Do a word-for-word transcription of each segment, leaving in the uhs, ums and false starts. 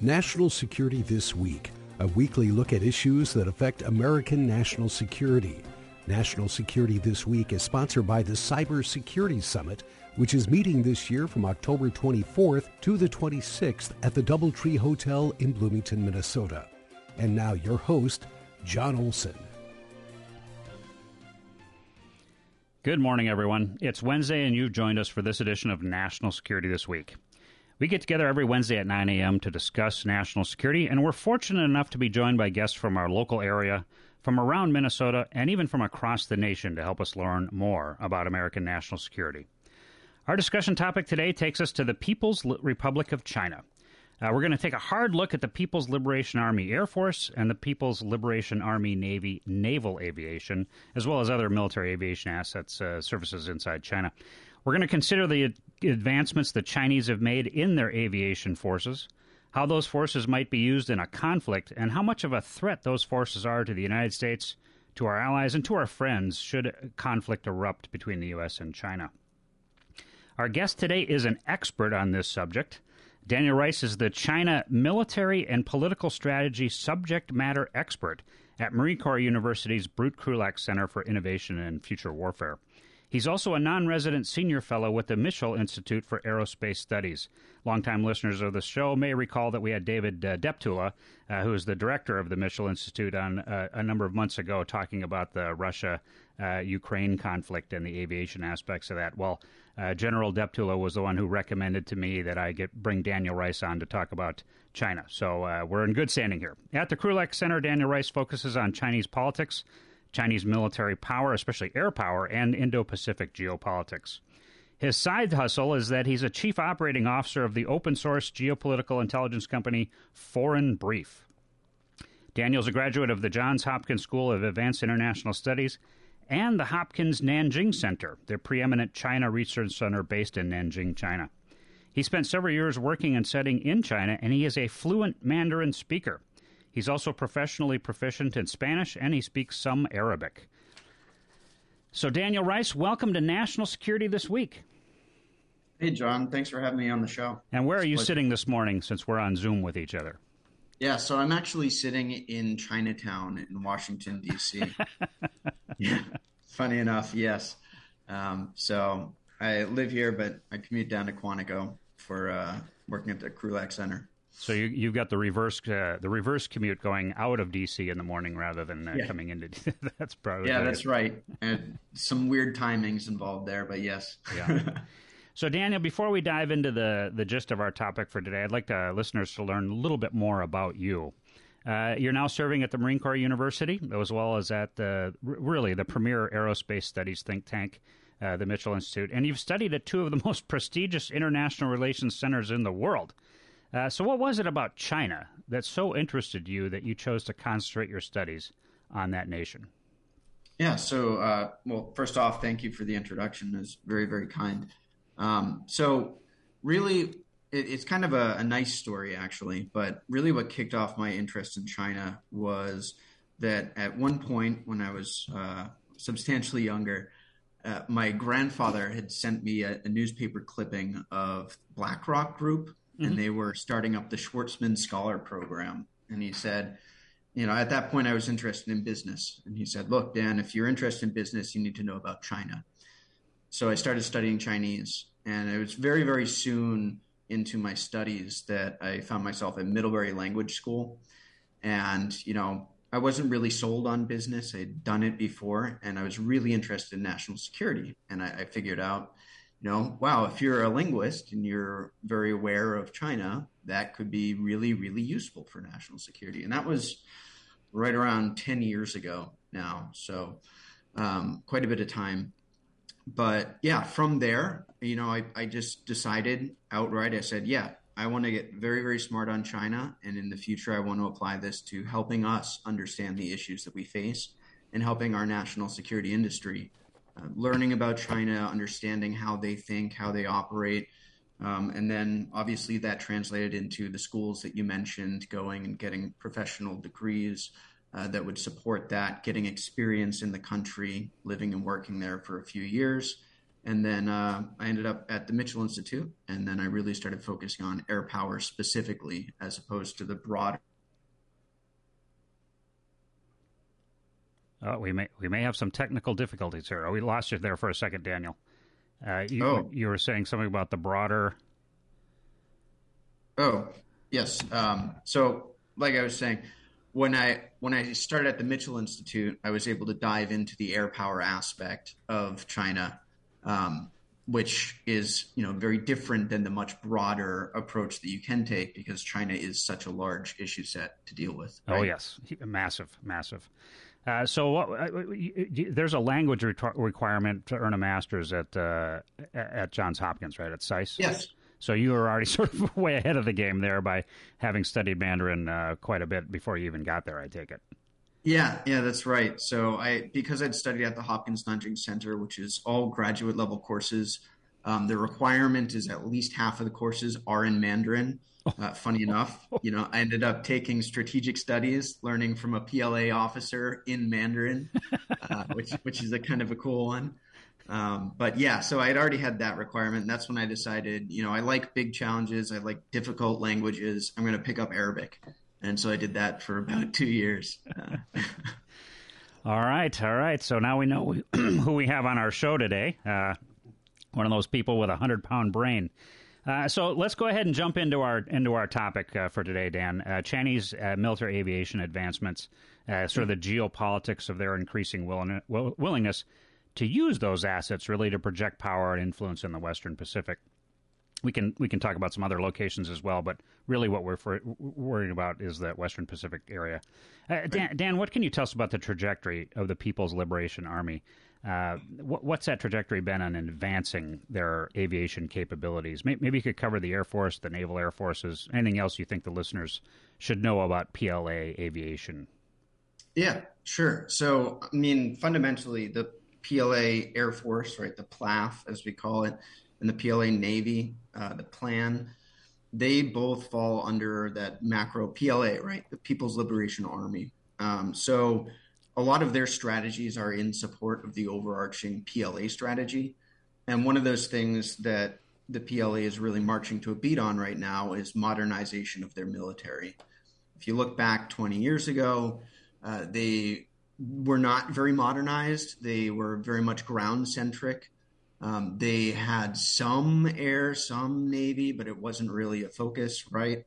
National Security This Week, a weekly look at issues that affect American national security. National Security This Week is sponsored by the Cybersecurity Summit, which is meeting this year from October twenty-fourth to the twenty-sixth at the Doubletree Hotel in Bloomington, Minnesota. And now your host, John Olson. Good morning, everyone. It's Wednesday, and you've joined us for this edition of National Security This Week. We get together every Wednesday at nine a.m. to discuss national security, and we're fortunate enough to be joined by guests from our local area, from around Minnesota, and even from across the nation to help us learn more about American national security. Our discussion topic today takes us to the People's Republic of China. Uh, we're going to take a hard look at the People's Liberation Army Air Force and the People's Liberation Army Navy Naval Aviation, as well as other military aviation assets, uh, services inside China. We're going to consider the advancements the Chinese have made in their aviation forces, how those forces might be used in a conflict, and how much of a threat those forces are to the United States, to our allies, and to our friends should conflict erupt between the U S and China. Our guest today is an expert on this subject. Daniel Rice is the China Military and Political Strategy Subject Matter Expert at Marine Corps University's Brute Krulak Center for Innovation and Future Warfare. He's also a non-resident senior fellow with the Mitchell Institute for Aerospace Studies. Longtime listeners of the show may recall that we had David uh, Deptula, uh, who is the director of the Mitchell Institute, on uh, a number of months ago talking about the Russia-Ukraine uh, conflict and the aviation aspects of that. Well, uh, General Deptula was the one who recommended to me that I get bring Daniel Rice on to talk about China. So uh, we're in good standing here. At the Krulak Center, Daniel Rice focuses on Chinese politics, Chinese military power, especially air power, and Indo-Pacific geopolitics. His side hustle is that he's a chief operating officer of the open-source geopolitical intelligence company Foreign Brief. Daniel's a graduate of the Johns Hopkins School of Advanced International Studies and the Hopkins Nanjing Center, the preeminent China research center based in Nanjing, China. He spent several years working and studying in China, and he is a fluent Mandarin speaker. He's also professionally proficient in Spanish, and he speaks some Arabic. So, Daniel Rice, welcome to National Security This Week. Hey, John. Thanks for having me on the show. And where are you sitting this morning, since we're on Zoom with each other? Yeah, so I'm actually sitting in Chinatown in Washington, D C Yeah, funny enough, yes. Um, so I live here, but I commute down to Quantico for uh, working at the Krulak Center. So you, you've got the reverse uh, the reverse commute going out of D C in the morning rather than uh, yeah. coming into D C. That's probably yeah, that's right. And some weird timings involved there, but yes. Yeah. So Daniel, before we dive into the the gist of our topic for today, I'd like to, listeners to learn a little bit more about you. Uh, you're now serving at the Marine Corps University, as well as at the really the premier aerospace studies think tank, uh, the Mitchell Institute, and you've studied at two of the most prestigious international relations centers in the world. Uh, so what was it about China that so interested you that you chose to concentrate your studies on that nation? Yeah, so, uh, well, first off, thank you for the introduction. It was very, very kind. Um, so really, it, it's kind of a, a nice story, actually, but really what kicked off my interest in China was that at one point when I was uh, substantially younger, uh, my grandfather had sent me a, a newspaper clipping of BlackRock Group, and mm-hmm. they were starting up the Schwarzman Scholar Program. And he said, you know, at that point I was interested in business. And he said, look, Dan, if you're interested in business, you need to know about China. So I started studying Chinese. And it was very, very soon into my studies that I found myself at Middlebury Language School. And, you know, I wasn't really sold on business. I'd done it before. And I was really interested in national security. And I, I figured out, you know, wow, if you're a linguist and you're very aware of China, that could be really, really useful for national security. And that was right around ten years ago now. So um, quite a bit of time. But yeah, from there, you know, I, I just decided outright, I said, yeah, I want to get very, very smart on China. And in the future, I want to apply this to helping us understand the issues that we face and helping our national security industry Uh, learning about China, understanding how they think, how they operate. Um, and then obviously that translated into the schools that you mentioned, going and getting professional degrees uh, that would support that, getting experience in the country, living and working there for a few years, And then uh, I ended up at the Mitchell Institute, and then I really started focusing on air power specifically, as opposed to the broader. Oh, we may we may have some technical difficulties here. Oh, we lost you there for a second, Daniel. Uh, you, oh. you were saying something about the broader. Oh, yes. Um, so, like I was saying, when I when I started at the Mitchell Institute, I was able to dive into the air power aspect of China, um, which is you know very different than the much broader approach that you can take because China is such a large issue set to deal with. Right? Oh yes, massive, massive. Uh, so uh, there's a language re- requirement to earn a master's at uh, at Johns Hopkins, right? At SAIS. Yes. So you were already sort of way ahead of the game there by having studied Mandarin uh, quite a bit before you even got there, I take it. Yeah, yeah, that's right. So I because I'd studied at the Hopkins Nanjing Center, which is all graduate level courses. Um, the requirement is at least half of the courses are in Mandarin. Uh, funny enough, you know, I ended up taking strategic studies, learning from a P L A officer in Mandarin, uh, which which is a kind of a cool one. Um, but yeah, so I had already had that requirement. And that's when I decided, you know, I like big challenges. I like difficult languages. I'm going to pick up Arabic. And so I did that for about two years. Uh, all right. All right. So now we know who we have on our show today. Uh, one of those people with a hundred pound brain. Uh, so let's go ahead and jump into our into our topic uh, for today, Dan. Uh, Chinese uh, military aviation advancements, uh, sort of the geopolitics of their increasing willing, will, willingness to use those assets really to project power and influence in the Western Pacific. We can we can talk about some other locations as well, but really what we're for, worried about is that Western Pacific area. Uh, Dan, Dan, what can you tell us about the trajectory of the People's Liberation Army? Uh, what, what's that trajectory been on advancing their aviation capabilities? Maybe, maybe you could cover the Air Force, the Naval Air Forces, anything else you think the listeners should know about P L A aviation. Yeah, sure. So, I mean, fundamentally, the P L A Air Force, right, the P L A F, as we call it, and the P L A Navy, uh, the plan, they both fall under that macro P L A, right, the People's Liberation Army. Um, so a lot of their strategies are in support of the overarching P L A strategy. And one of those things that the P L A is really marching to a beat on right now is modernization of their military. If you look back twenty years ago, uh, they were not very modernized. They were very much ground-centric. Um, they had some air, some Navy, but it wasn't really a focus, right?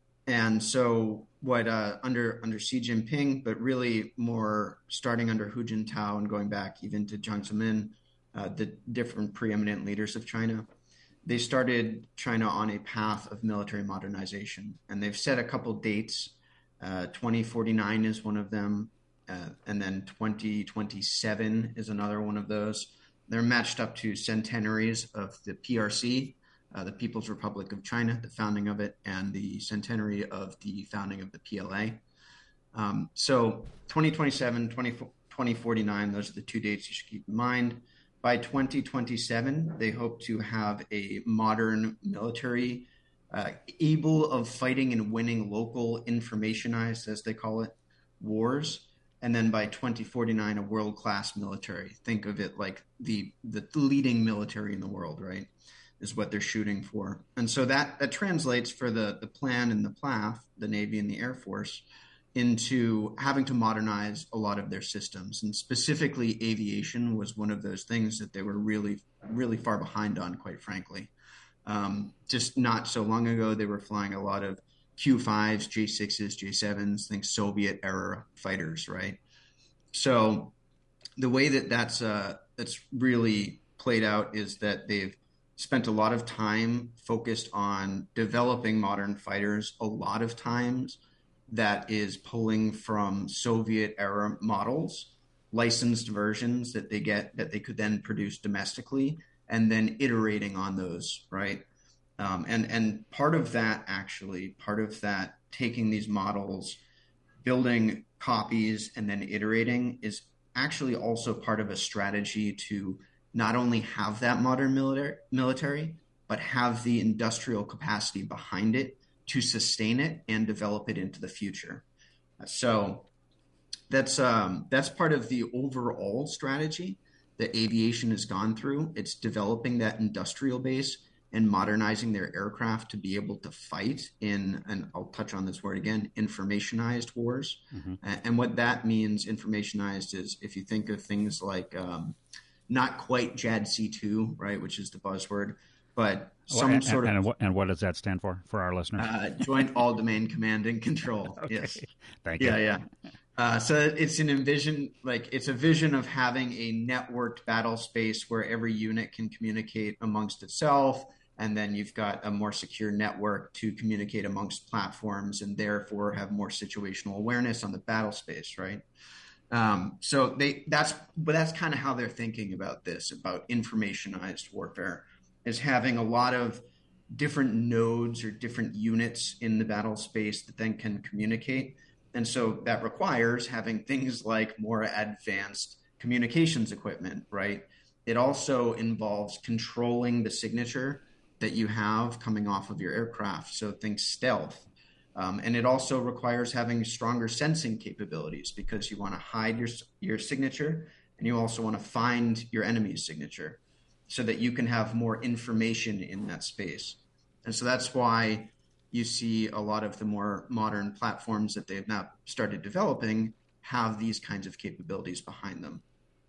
And so what uh, under under Xi Jinping, but really more starting under Hu Jintao and going back even to Jiang Zemin, uh, the different preeminent leaders of China, they started China on a path of military modernization. And they've set a couple dates. Uh, twenty forty-nine is one of them. Uh, and then twenty twenty-seven is another one of those. They're matched up to centenaries of the P R C, uh, the People's Republic of China, the founding of it, and the centenary of the founding of the P L A. Um, so twenty twenty-seven, twenty forty-nine, those are the two dates you should keep in mind. By twenty twenty-seven, they hope to have a modern military uh, able of fighting and winning local informationized, as they call it, wars. And then by twenty forty-nine, a world-class military. Think of it like the the leading military in the world, right, is what they're shooting for. And so that, that translates for the, the plan and the P L A F, the Navy and the Air Force, into having to modernize a lot of their systems. And specifically, aviation was one of those things that they were really, really far behind on, quite frankly. Um, just not so long ago, they were flying a lot of Q fives, J sixes, J sevens, think Soviet-era fighters, right? So the way that that's, uh, that's really played out is that they've spent a lot of time focused on developing modern fighters, a lot of times that is pulling from Soviet-era models, licensed versions that they get that they could then produce domestically, and then iterating on those, right? Um, and, and part of that, actually, part of that, taking these models, building copies, and then iterating is actually also part of a strategy to not only have that modern military, military, but have the industrial capacity behind it to sustain it and develop it into the future. So that's um, that's part of the overall strategy. that aviation has gone through. It's developing that industrial base and modernizing their aircraft to be able to fight in, and I'll touch on this word again, informationized wars. Mm-hmm. And what that means, informationized, is if you think of things like um, not quite J A D C two, right, which is the buzzword, but some well, and, sort and, of... And, and what does that stand for, for our listeners? Uh, Joint All-Domain Command and Control, okay. Yes. Thank yeah, you. Yeah, yeah. Uh, so it's an envision, like it's a vision of having a networked battle space where every unit can communicate amongst itself, and then you've got a more secure network to communicate amongst platforms and therefore have more situational awareness on the battle space, right? Um, so they that's but that's kind of how they're thinking about this, about informationized warfare, is having a lot of different nodes or different units in the battle space that then can communicate. And so that requires having things like more advanced communications equipment, right? It also involves controlling the signature that you have coming off of your aircraft. So think stealth. Um, and it also requires having stronger sensing capabilities because you want to hide your, your signature, and you also want to find your enemy's signature so that you can have more information in that space. And so that's why you see a lot of the more modern platforms that they've now started developing have these kinds of capabilities behind them.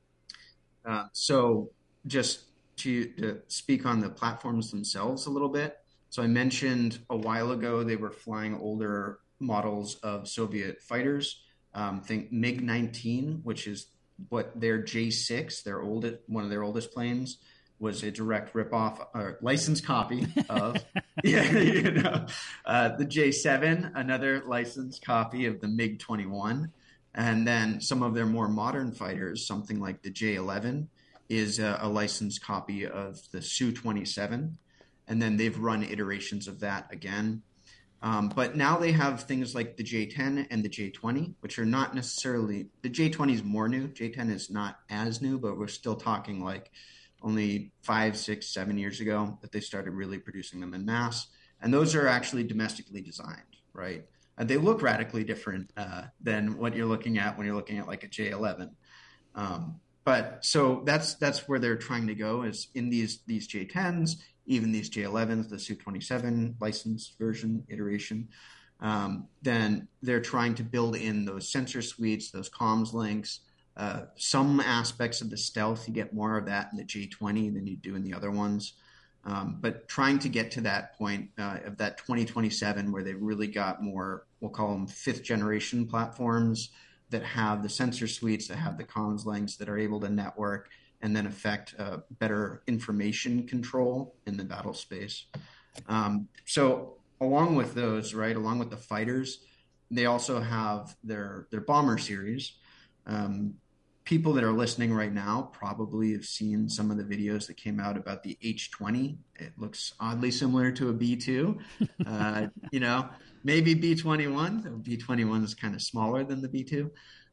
Uh, so just to, to speak on the platforms themselves a little bit. So I mentioned a while ago they were flying older models of Soviet fighters. Um, think MiG nineteen, which is what their J six, their oldest, one of their oldest planes, was a direct ripoff or licensed copy of. yeah, you know, uh, the J seven, another licensed copy of the MiG twenty-one, and then some of their more modern fighters, something like the J eleven, is a, a licensed copy of the S U twenty-seven, and then they've run iterations of that again. Um, but now they have things like the J ten and the J twenty, which are not necessarily, the J twenty is more new. J ten is not as new, but we're still talking like only five, six, seven years ago that they started really producing them in mass. And those are actually domestically designed, right? And they look radically different uh, than what you're looking at when you're looking at like a J eleven. Um, but so that's that's where they're trying to go, is in these these J tens, even these J elevens, the S U twenty-seven licensed version iteration, um, then they're trying to build in those sensor suites, those comms links, uh, some aspects of the stealth. You get more of that in the J twenty than you do in the other ones. Um, but trying to get to that point uh, of that twenty twenty-seven where they've really got more, we'll call them fifth generation platforms that have the sensor suites, that have the comms links, that are able to network and then affect uh, better information control in the battle space. Um, so along with those, right, along with the fighters, they also have their, their bomber series. Um, people that are listening right now probably have seen some of the videos that came out about the H twenty. It looks oddly similar to a B two. Uh, you know, maybe B twenty-one. The B twenty-one is kind of smaller than the B two.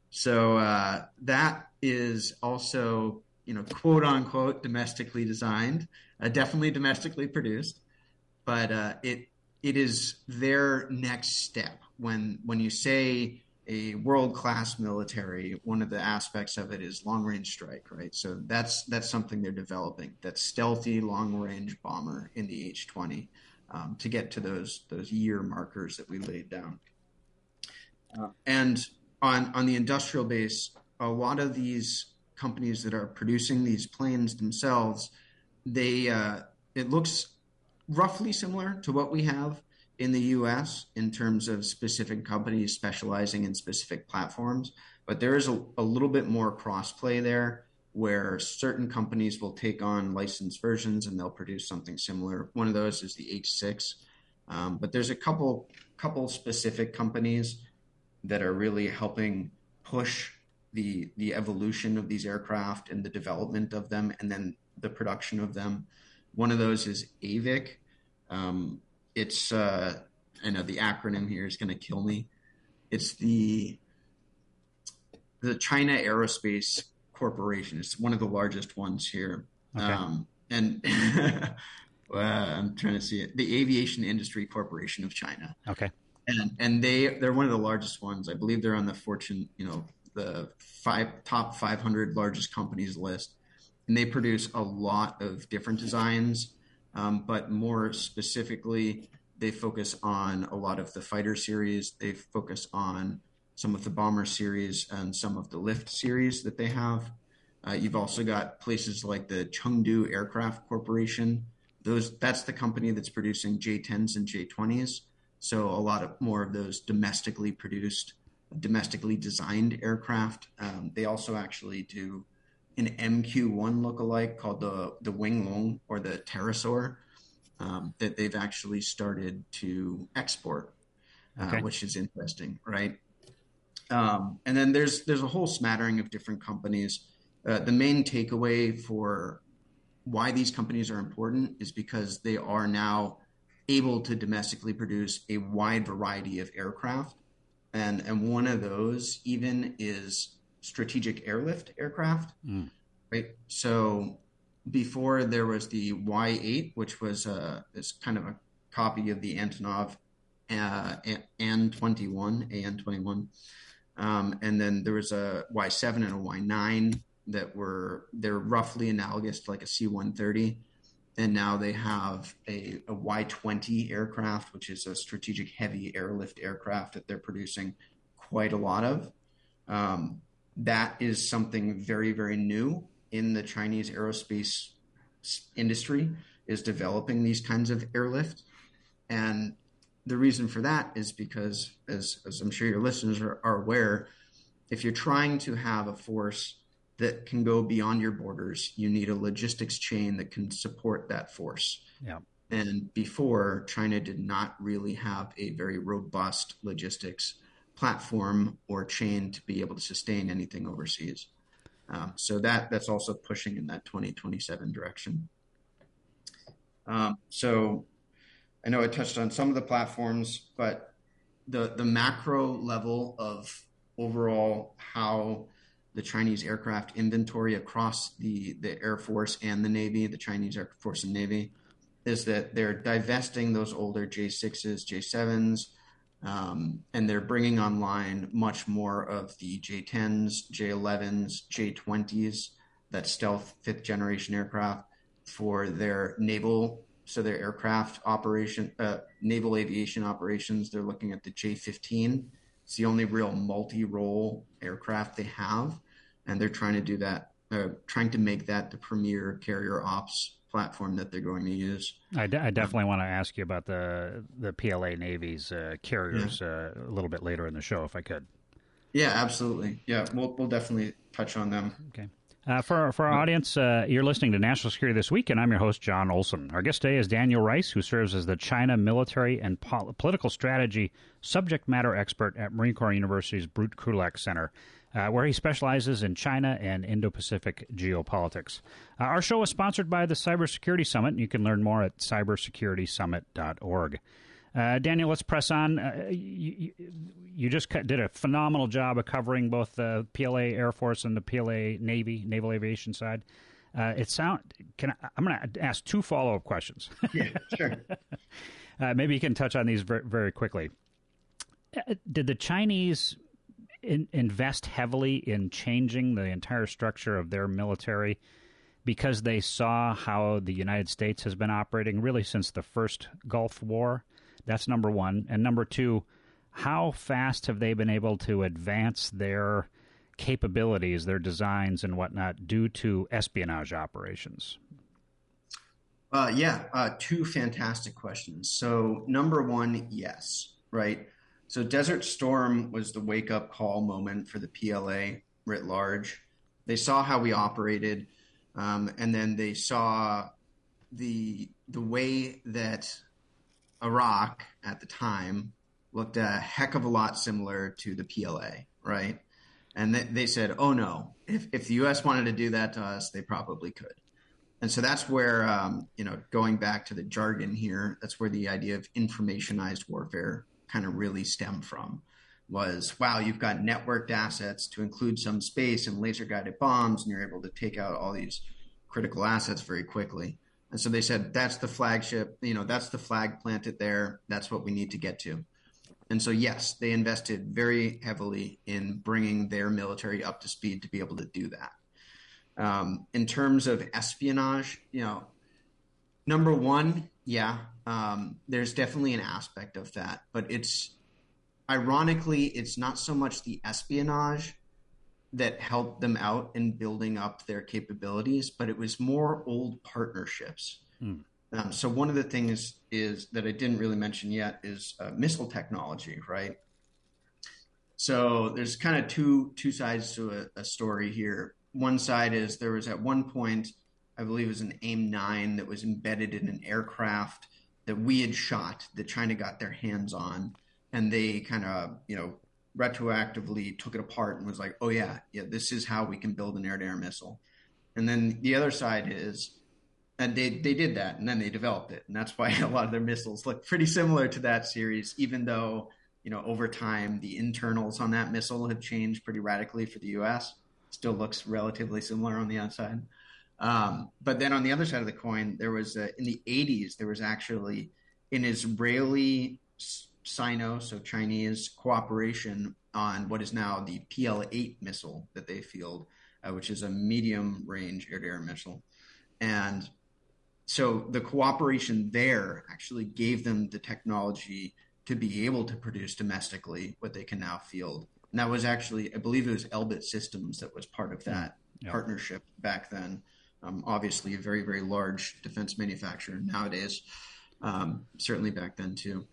So uh, that is also, you know, quote unquote, domestically designed, uh, definitely domestically produced, but uh, it it is their next step. When when you say a world-class military, one of the aspects of it is long-range strike, right? So that's that's something they're developing, that stealthy long-range bomber in the H twenty, um, to get to those those year markers that we laid down. Uh, and on on the industrial base, a lot of these companies that are producing these planes themselves, they uh, it looks roughly similar to what we have in the U S in terms of specific companies specializing in specific platforms, but there is a, a little bit more crossplay there where certain companies will take on licensed versions and they'll produce something similar. One of those is the H six, um, but there's a couple couple specific companies that are really helping push the the evolution of these aircraft and the development of them and then the production of them. One of those is A V I C. Um, it's, uh, I know the acronym here is going to kill me. It's the the China Aerospace Corporation. It's one of the largest ones here. Okay. Um, and uh, I'm trying to see it. The Aviation Industry Corporation of China. Okay. And and they they're one of the largest ones. I believe they're on the Fortune, you know, the five top five hundred largest companies list. and they produce a lot of different designs, um, but more specifically, they focus on a lot of the fighter series. They focus on some of the bomber series and some of the lift series that they have. Uh, you've also got places like the Chengdu Aircraft Corporation. Those that's the company that's producing J tens and J twenties. So a lot of more of those domestically produced, domestically designed aircraft. Um, they also actually do an M Q one lookalike called the the Winglong or the Pterosaur um, that they've actually started to export, uh, Okay. which is interesting, right? Um, and then there's there's a whole smattering of different companies. Uh, the main takeaway for why these companies are important is because they are now able to domestically produce a wide variety of aircraft. And, and one of those even is strategic airlift aircraft, Mm. right? So before there was the Y eight, which was uh, this kind of a copy of the Antonov uh, A N twenty-one, A N twenty-one. Um, and then there was a Y seven and a Y nine that were, they're roughly analogous to like a C one thirty. And now they have a, a Y twenty aircraft, which is a strategic heavy airlift aircraft that they're producing quite a lot of. Um, that is something very, very new in the Chinese aerospace industry, is developing these kinds of airlift. And the reason for that is because, as, as I'm sure your listeners are, are aware, if you're trying to have a force that can go beyond your borders, you need a logistics chain that can support that force. Yeah. And before, China did not really have a very robust logistics platform or chain to be able to sustain anything overseas. Um, so that that's also pushing in that twenty twenty-seven direction. Um, so I know I touched on some of the platforms, but the the macro level of overall how the Chinese aircraft inventory across the, the Air Force and the Navy, the Chinese Air Force and Navy, is that they're divesting those older J sixes, J sevens, um, and they're bringing online much more of the J tens, J elevens, J twenties, that stealth fifth generation aircraft for their naval, so their aircraft operation, uh, naval aviation operations. They're looking at the J fifteen. It's the only real multi-role aircraft they have, and they're trying to do that, uh, trying to make that the premier carrier ops platform that they're going to use. I, de- I definitely um, want to ask you about the the P L A Navy's uh, carriers yeah. uh, a little bit later in the show, if I could. Yeah, absolutely. Yeah, we'll we'll definitely touch on them. Okay. Uh, for, for our audience, uh, you're listening to National Security This Week, and I'm your host, John Olson. Our guest today is Daniel Rice, who serves as the China Military and Pol- Political Strategy Subject Matter Expert at Marine Corps University's Brute Krulak Center, uh, where he specializes in China and Indo-Pacific geopolitics. Uh, our show is sponsored by the Cybersecurity Summit, and you can learn more at cyber security summit dot org. Uh, Daniel, let's press on. Uh, you, you just did a phenomenal job of covering both the P L A Air Force and the P L A Navy, Naval Aviation side. Uh, it sound can I, I'm going to ask two follow-up questions. Yeah, sure. uh, maybe you can touch on these very, very quickly. Uh, did the Chinese in, invest heavily in changing the entire structure of their military because they saw how the United States has been operating really since the first Gulf War? That's number one. And number two, how fast have they been able to advance their capabilities, their designs and whatnot, due to espionage operations? Uh, yeah, uh, two fantastic questions. So number one, yes, right? So Desert Storm was the wake-up call moment for the P L A writ large. They saw how we operated, um, and then they saw the the way that Iraq at the time looked a heck of a lot similar to the P L A, right? And they, they said, oh no, if, if the U S wanted to do that to us, they probably could. And so that's where, um, you know, going back to the jargon here, that's where the idea of informationized warfare kind of really stemmed from. Was, wow, you've got networked assets to include some space and laser-guided bombs, and you're able to take out all these critical assets very quickly. And so they said, that's the flagship, you know, that's the flag planted there. That's what we need to get to. And so, yes, they invested very heavily in bringing their military up to speed to be able to do that. Um, in terms of espionage, you know, number one, yeah, um, there's definitely an aspect of that, but it's ironically, it's not so much the espionage that helped them out in building up their capabilities, but it was more old partnerships. Hmm. Um, so one of the things is that I didn't really mention yet is uh, missile technology, right? So there's kind of two two sides to a, a story here. One side is there was at one point, I believe it was an AIM nine that was embedded in an aircraft that we had shot that China got their hands on, and they kind of, you know, retroactively took it apart and was like, oh yeah, yeah, this is how we can build an air-to-air missile. And then the other side is, and they, they did that, and then they developed it. And that's why a lot of their missiles look pretty similar to that series, even though, you know, over time, the internals on that missile have changed pretty radically for the U S. Still looks relatively similar on the outside. Um, but then on the other side of the coin, there was, a, in the eighties, there was actually an Israeli Sino, so Chinese cooperation on what is now the P L eight missile that they field, uh, which is a medium-range air-to-air missile. And so the cooperation there actually gave them the technology to be able to produce domestically what they can now field. And that was actually, I believe it was Elbit Systems that was part of that yep. partnership back then. Um, obviously, a very, very large defense manufacturer nowadays, um, certainly back then too.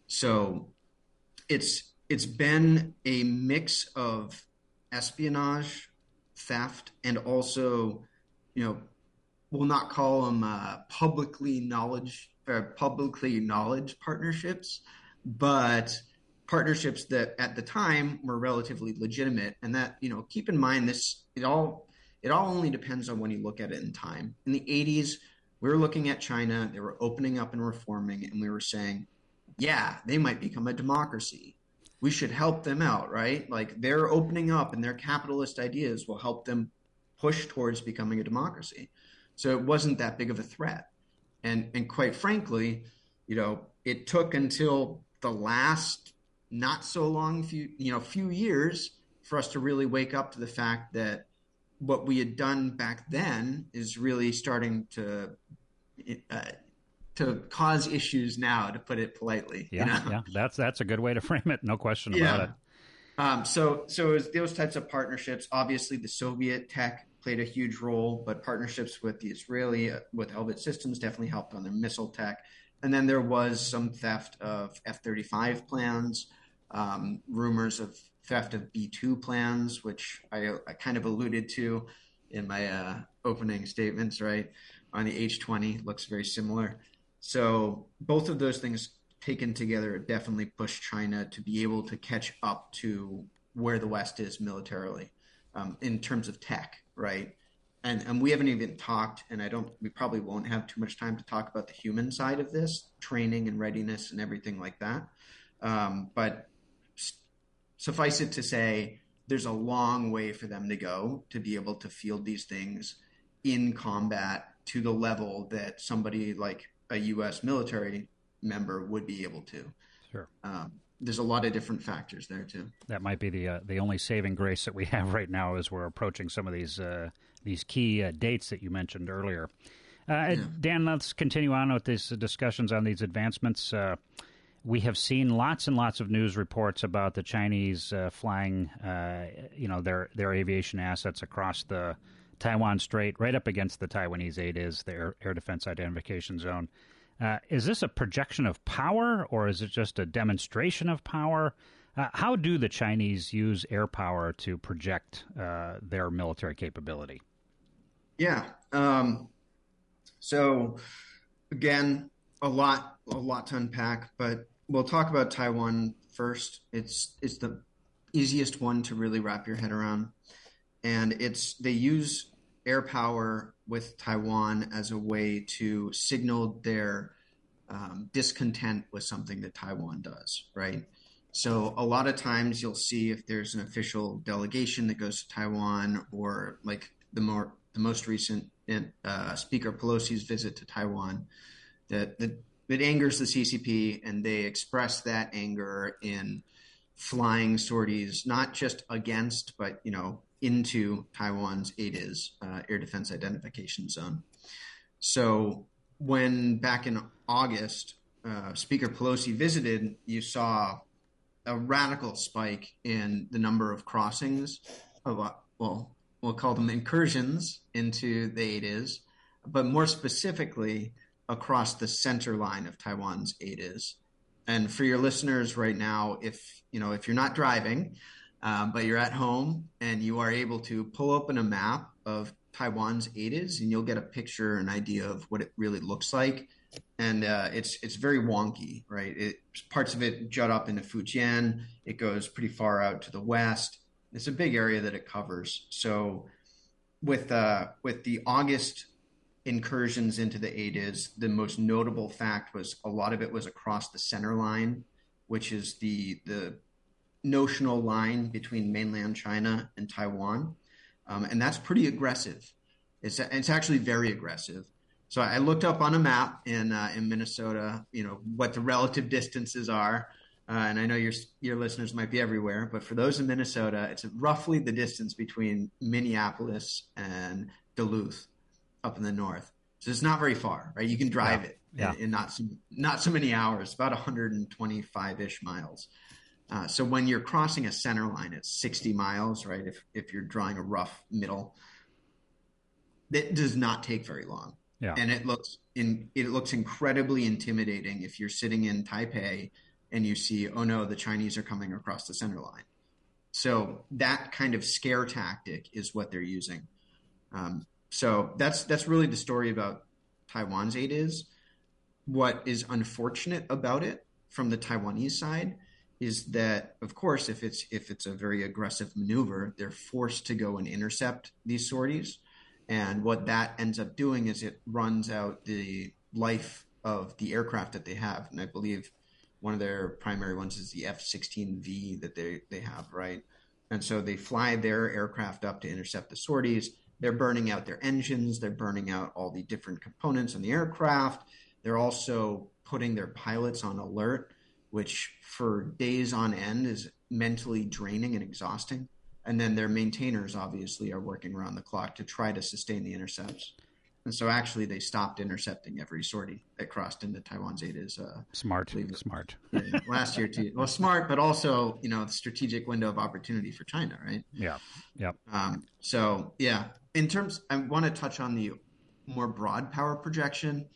So it's it's been a mix of espionage, theft, and also, you know, we'll not call them uh, publicly knowledge or publicly knowledge partnerships, but partnerships that at the time were relatively legitimate. And that, you know, keep in mind this, it all, it all only depends on when you look at it in time. In the eighties, we were looking at China, they were opening up and reforming, and we were saying, yeah, they might become a democracy. We should help them out, right? Like they're opening up and their capitalist ideas will help them push towards becoming a democracy. So it wasn't that big of a threat. And and quite frankly, you know, it took until the last not so long few, you know, few years for us to really wake up to the fact that what we had done back then is really starting to uh, to cause issues now, to put it politely. Yeah, you know? yeah, that's that's a good way to frame it. No question about yeah. it. Um, so so it was those types of partnerships. Obviously, the Soviet tech played a huge role, but partnerships with the Israeli, uh, with Elbit Systems, definitely helped on their missile tech. And then there was some theft of F thirty-five plans, um, rumors of theft of B two plans, which I, I kind of alluded to in my uh, opening statements, right? On the H twenty, looks very similar. So both of those things taken together definitely pushed China to be able to catch up to where the West is militarily, um, in terms of tech, right? And and we haven't even talked, and I don't, we probably won't have too much time to talk about the human side of this, training and readiness and everything like that. Um, but suffice it to say, there's a long way for them to go to be able to field these things in combat to the level that somebody like a U S military member would be able to. Sure. Um, there's a lot of different factors there too. That might be the uh, the only saving grace that we have right now as we're approaching some of these uh, these key uh, dates that you mentioned earlier. Uh, yeah. Dan, let's continue on with these discussions on these advancements. Uh, we have seen lots and lots of news reports about the Chinese uh, flying, uh, you know, their their aviation assets across the Taiwan Strait, right up against the Taiwanese A D I Z, the Air, Air Defense Identification Zone. Uh, is this a projection of power, or is it just a demonstration of power? Uh, how do the Chinese use air power to project uh, their military capability? Yeah. Um, so, again, a lot, a lot to unpack, but we'll talk about Taiwan first. It's it's the easiest one to really wrap your head around, and it's they use air power with Taiwan as a way to signal their um, discontent with something that Taiwan does, right? So a lot of times you'll see if there's an official delegation that goes to Taiwan, or like the more the most recent uh, Speaker Pelosi's visit to Taiwan, that, that it angers the C C P, and they express that anger in flying sorties, not just against, but, you know, into Taiwan's A D I Z, uh, Air Defense Identification Zone. So when back in August, uh, Speaker Pelosi visited, you saw a radical spike in the number of crossings of, uh, well, we'll call them incursions into the A D I Z, but more specifically across the center line of Taiwan's A D I Z. And for your listeners right now, if you know if you're not driving, um, but you're at home and you are able to pull open a map of Taiwan's A D I Z, and you'll get a picture, an idea of what it really looks like. And uh, it's it's very wonky, right? It, parts of it jut up into Fujian. It goes pretty far out to the west. It's a big area that it covers. So with uh, with the August incursions into the A D I Z, the most notable fact was a lot of it was across the center line, which is the the notional line between mainland China and Taiwan. Um, and that's pretty aggressive. It's it's actually very aggressive. So I looked up on a map in uh, in Minnesota, you know, what the relative distances are. Uh, and I know your your listeners might be everywhere, but for those in Minnesota, it's roughly the distance between Minneapolis and Duluth up in the north. So it's not very far, right? You can drive yeah. it yeah. in, in not so, not so many hours, about one hundred twenty-five-ish miles. Uh, so when you're crossing a center line, it's sixty miles, right? If if you're drawing a rough middle, that does not take very long. Yeah. And it looks in it looks incredibly intimidating if you're sitting in Taipei and you see, oh no, the Chinese are coming across the center line. So that kind of scare tactic is what they're using. Um, so that's that's really the story about Taiwan's A D I Z. What is unfortunate about it from the Taiwanese side is that, of course, if it's if it's a very aggressive maneuver, they're forced to go and intercept these sorties. And what that ends up doing is it runs out the life of the aircraft that they have. And I believe one of their primary ones is the F sixteen V that they, they have, right? And so they fly their aircraft up to intercept the sorties. They're burning out their engines. They're burning out all the different components on the aircraft. They're also putting their pilots on alert, which for days on end is mentally draining and exhausting. And then their maintainers obviously are working around the clock to try to sustain the intercepts. And so actually they stopped intercepting every sortie that crossed into Taiwan's A D I Z. Uh, smart, smart. Yeah, last year too. Well, smart, but also, you know, the strategic window of opportunity for China, right? Yeah, yeah. Um, so, yeah, in terms, I want to touch on the more broad power projection.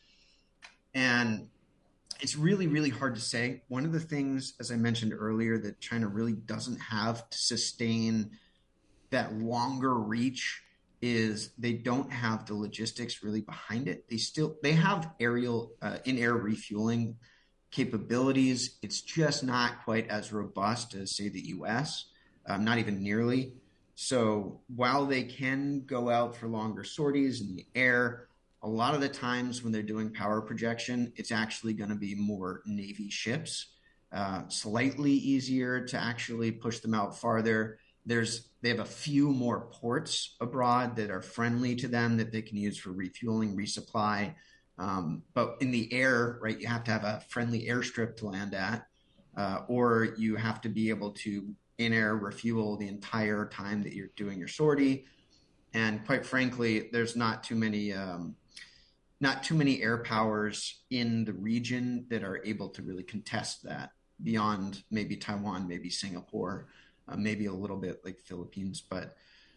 And it's really, really hard to say. One of the things, as I mentioned earlier, that China really doesn't have to sustain that longer reach is they don't have the logistics really behind it. They still they have aerial uh, in-air refueling capabilities. It's just not quite as robust as, say, the U S, um, not even nearly. So while they can go out for longer sorties in the air, a lot of the times when they're doing power projection, it's actually going to be more Navy ships, uh, slightly easier to actually push them out farther. There's they have a few more ports abroad that are friendly to them that they can use for refueling, resupply. Um, but in the air, right, you have to have a friendly airstrip to land at, uh, or you have to be able to in-air refuel the entire time that you're doing your sortie. And quite frankly, there's not too many um, not too many air powers in the region that are able to really contest that beyond maybe Taiwan, maybe Singapore, uh, maybe a little bit like Philippines. But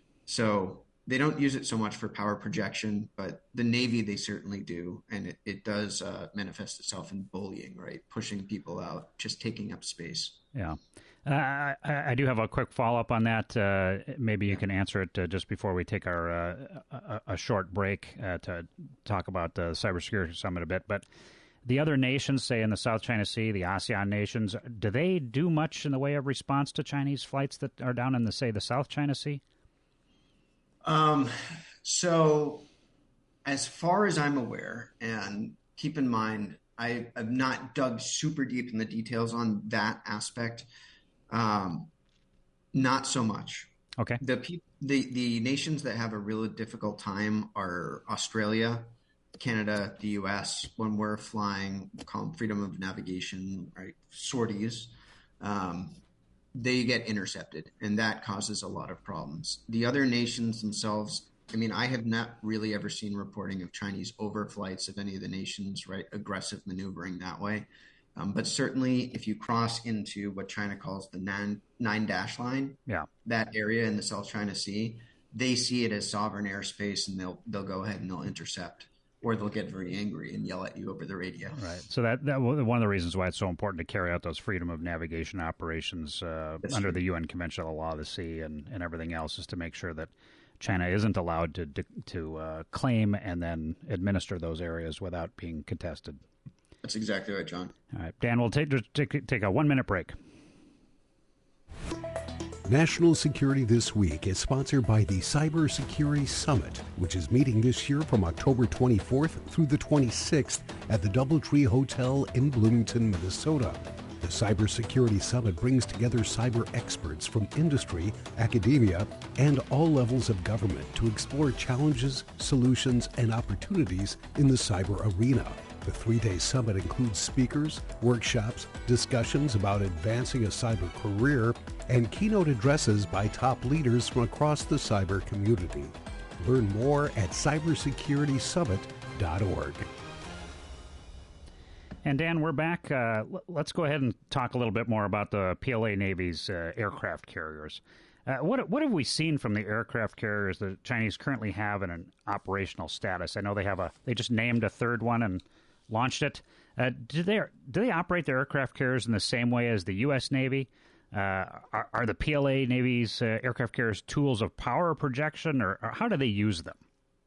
so they don't use it so much for power projection, but the Navy, they certainly do. And it, it does uh, manifest itself in bullying, right? Pushing people out, just taking up space. Yeah. Uh, I, I do have a quick follow-up on that. Uh, maybe you can answer it uh, just before we take our uh, a, a short break uh, to talk about the Cybersecurity Summit a bit. But the other nations, say in the South China Sea, the ASEAN nations, do they do much in the way of response to Chinese flights that are down in the, say, the South China Sea? Um, so as far as I'm aware, and keep in mind, I have not dug super deep in the details on that aspect. Um, not so much. Okay. The, pe- the the nations that have a really difficult time are Australia, Canada, the U S. When we're flying, we call them freedom of navigation, right? Sorties. Um, they get intercepted, and that causes a lot of problems. The other nations themselves, I mean, I have not really ever seen reporting of Chinese overflights of any of the nations, right? Aggressive maneuvering that way. Um, but certainly if you cross into what China calls the nine, nine dash line, yeah, that area in the South China Sea, they see it as sovereign airspace, and they'll they'll go ahead and they'll intercept, or they'll get very angry and yell at you over the radio. Right. So that, that one of the reasons why it's so important to carry out those freedom of navigation operations uh, under true. the U N Convention on the Law of the Sea and, and everything else is to make sure that China isn't allowed to to uh, claim and then administer those areas without being contested. That's exactly right, John. All right, Dan, we'll take take, take a one-minute break. National Security This Week is sponsored by the Cybersecurity Summit, which is meeting this year from October twenty-fourth through the twenty-sixth at the DoubleTree Hotel in Bloomington, Minnesota. The Cybersecurity Summit brings together cyber experts from industry, academia, and all levels of government to explore challenges, solutions, and opportunities in the cyber arena. The three-day summit includes speakers, workshops, discussions about advancing a cyber career, and keynote addresses by top leaders from across the cyber community. Learn more at cybersecurity summit dot org. And Dan, we're back. Uh, let's go ahead and talk a little bit more about the P L A Navy's uh, aircraft carriers. Uh, what what have we seen from the aircraft carriers the Chinese currently have in an operational status? I know they have a they just named a third one and launched it. Uh, do they do they operate their aircraft carriers in the same way as the U S Navy? Uh, are, are the P L A Navy's uh, aircraft carriers tools of power projection, or, or how do they use them?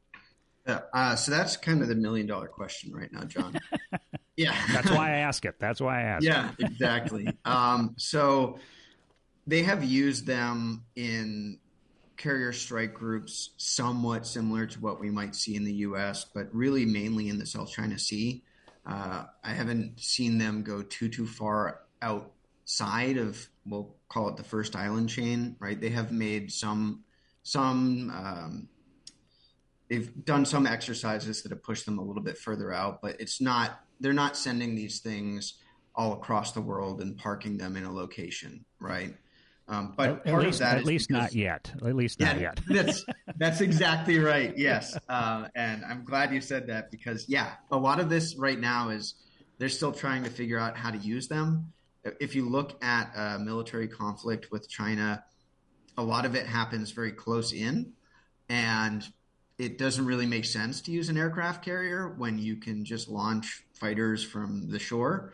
Uh, uh, so that's kind of the million dollar question right now, John. Yeah, that's why I ask it. That's why I ask. Yeah, it. exactly. Um, so they have used them in carrier strike groups, somewhat similar to what we might see in the U S, but really mainly in the South China Sea. Uh, I haven't seen them go too, too far outside of, we'll call it the first island chain, right? They have made some, some, um, they've done some exercises that have pushed them a little bit further out, but it's not, they're not sending these things all across the world and parking them in a location, right? Um, but at, part at least, of that at is least because, not yet. At least not yeah, yet. that's that's exactly right. Yes, uh, and I'm glad you said that because yeah, a lot of this right now is they're still trying to figure out how to use them. If you look at a military conflict with China, a lot of it happens very close in, and it doesn't really make sense to use an aircraft carrier when you can just launch fighters from the shore.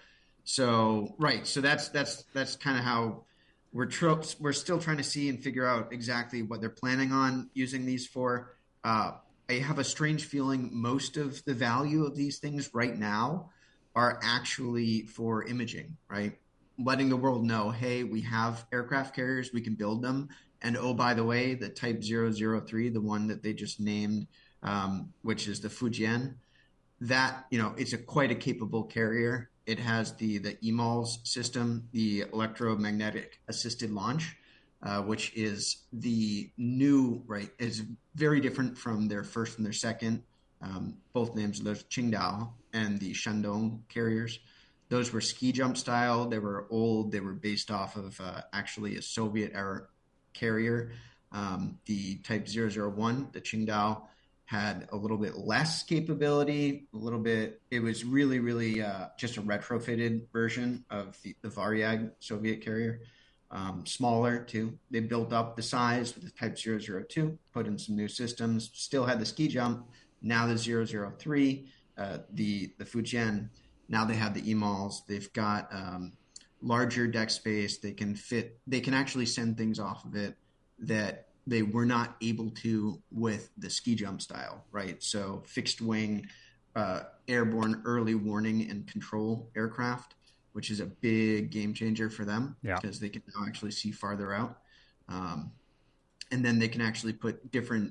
So right, so that's that's that's kind of how. We're tro- we're still trying to see and figure out exactly what they're planning on using these for. Uh, I have a strange feeling most of the value of these things right now are actually for imaging, right? Letting the world know, hey, we have aircraft carriers, we can build them. And oh, by the way, the Type zero zero three, the one that they just named, um, which is the Fujian, that, you know, it's a quite a capable carrier. It has the the E M A L S system, the electromagnetic assisted launch, uh, which is the new, right, is very different from their first and their second. Um, both names, there's Qingdao and the Shandong carriers. Those were ski jump style. They were old. They were based off of uh, actually a Soviet era carrier. Um, the Type zero zero one, the Qingdao, had a little bit less capability, a little bit, it was really, really uh, just a retrofitted version of the, the Varyag Soviet carrier. Um, smaller too. They built up the size with the Type zero zero two, put in some new systems, still had the ski jump. Now the zero zero three, uh, the, the Fujian, now they have the E M A L S. They've got um, larger deck space. They can fit, they can actually send things off of it that they were not able to with the ski jump style, right? So fixed wing, uh, airborne early warning and control aircraft, which is a big game changer for them yeah. because they can now actually see farther out. Um, and then they can actually put different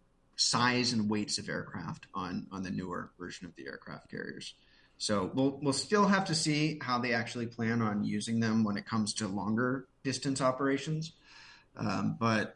size and weights of aircraft on, on the newer version of the aircraft carriers. So we'll, we'll still have to see how they actually plan on using them when it comes to longer distance operations. Um, but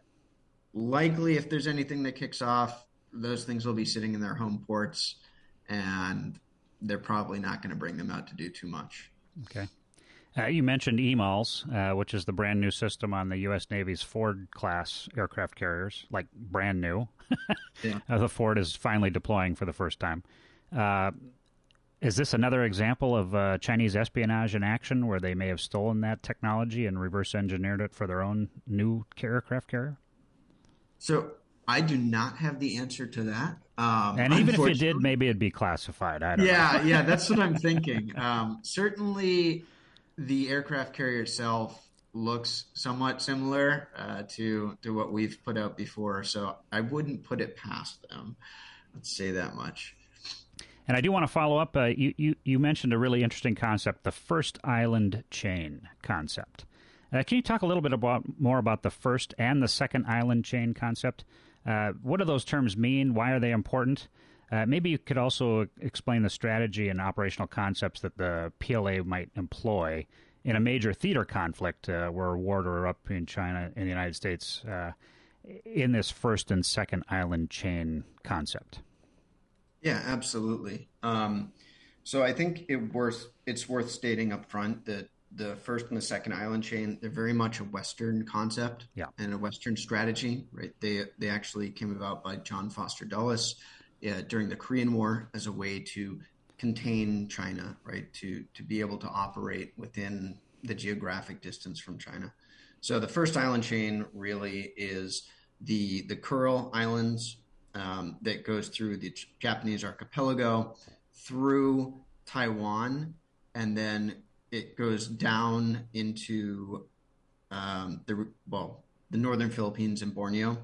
likely, if there's anything that kicks off, those things will be sitting in their home ports, and they're probably not going to bring them out to do too much. Okay. Uh, you mentioned E M A L S, uh, which is the brand new system on the U S. Navy's Ford-class aircraft carriers, like brand new. Yeah. uh, the Ford is finally deploying for the first time. Uh, is this another example of uh, Chinese espionage in action where they may have stolen that technology and reverse engineered it for their own new aircraft carrier? So I do not have the answer to that. Um, and even if you did, maybe it'd be classified. I don't yeah, know. yeah, that's what I'm thinking. Um, certainly, the aircraft carrier itself looks somewhat similar uh, to to what we've put out before, so I wouldn't put it past them. Let's say that much. And I do want to follow up. Uh, you, you you mentioned a really interesting concept, the first island chain concept. Uh, can you talk a little bit about more about the first and the second island chain concept? Uh, what do those terms mean? Why are they important? Uh, maybe you could also explain the strategy and operational concepts that the P L A might employ in a major theater conflict uh, where war are up in China and the United States uh, in this first and second island chain concept. Yeah, absolutely. Um, so I think it worth it's worth stating up front that the first and the second island chain, they're very much a Western concept yeah. and a Western strategy, right? They they actually came about by John Foster Dulles uh, during the Korean War as a way to contain China, right? To to be able to operate within the geographic distance from China. So the first island chain really is the the Kuril Islands um, that goes through the Japanese archipelago, through Taiwan, and then it goes down into um, the well the northern Philippines and Borneo.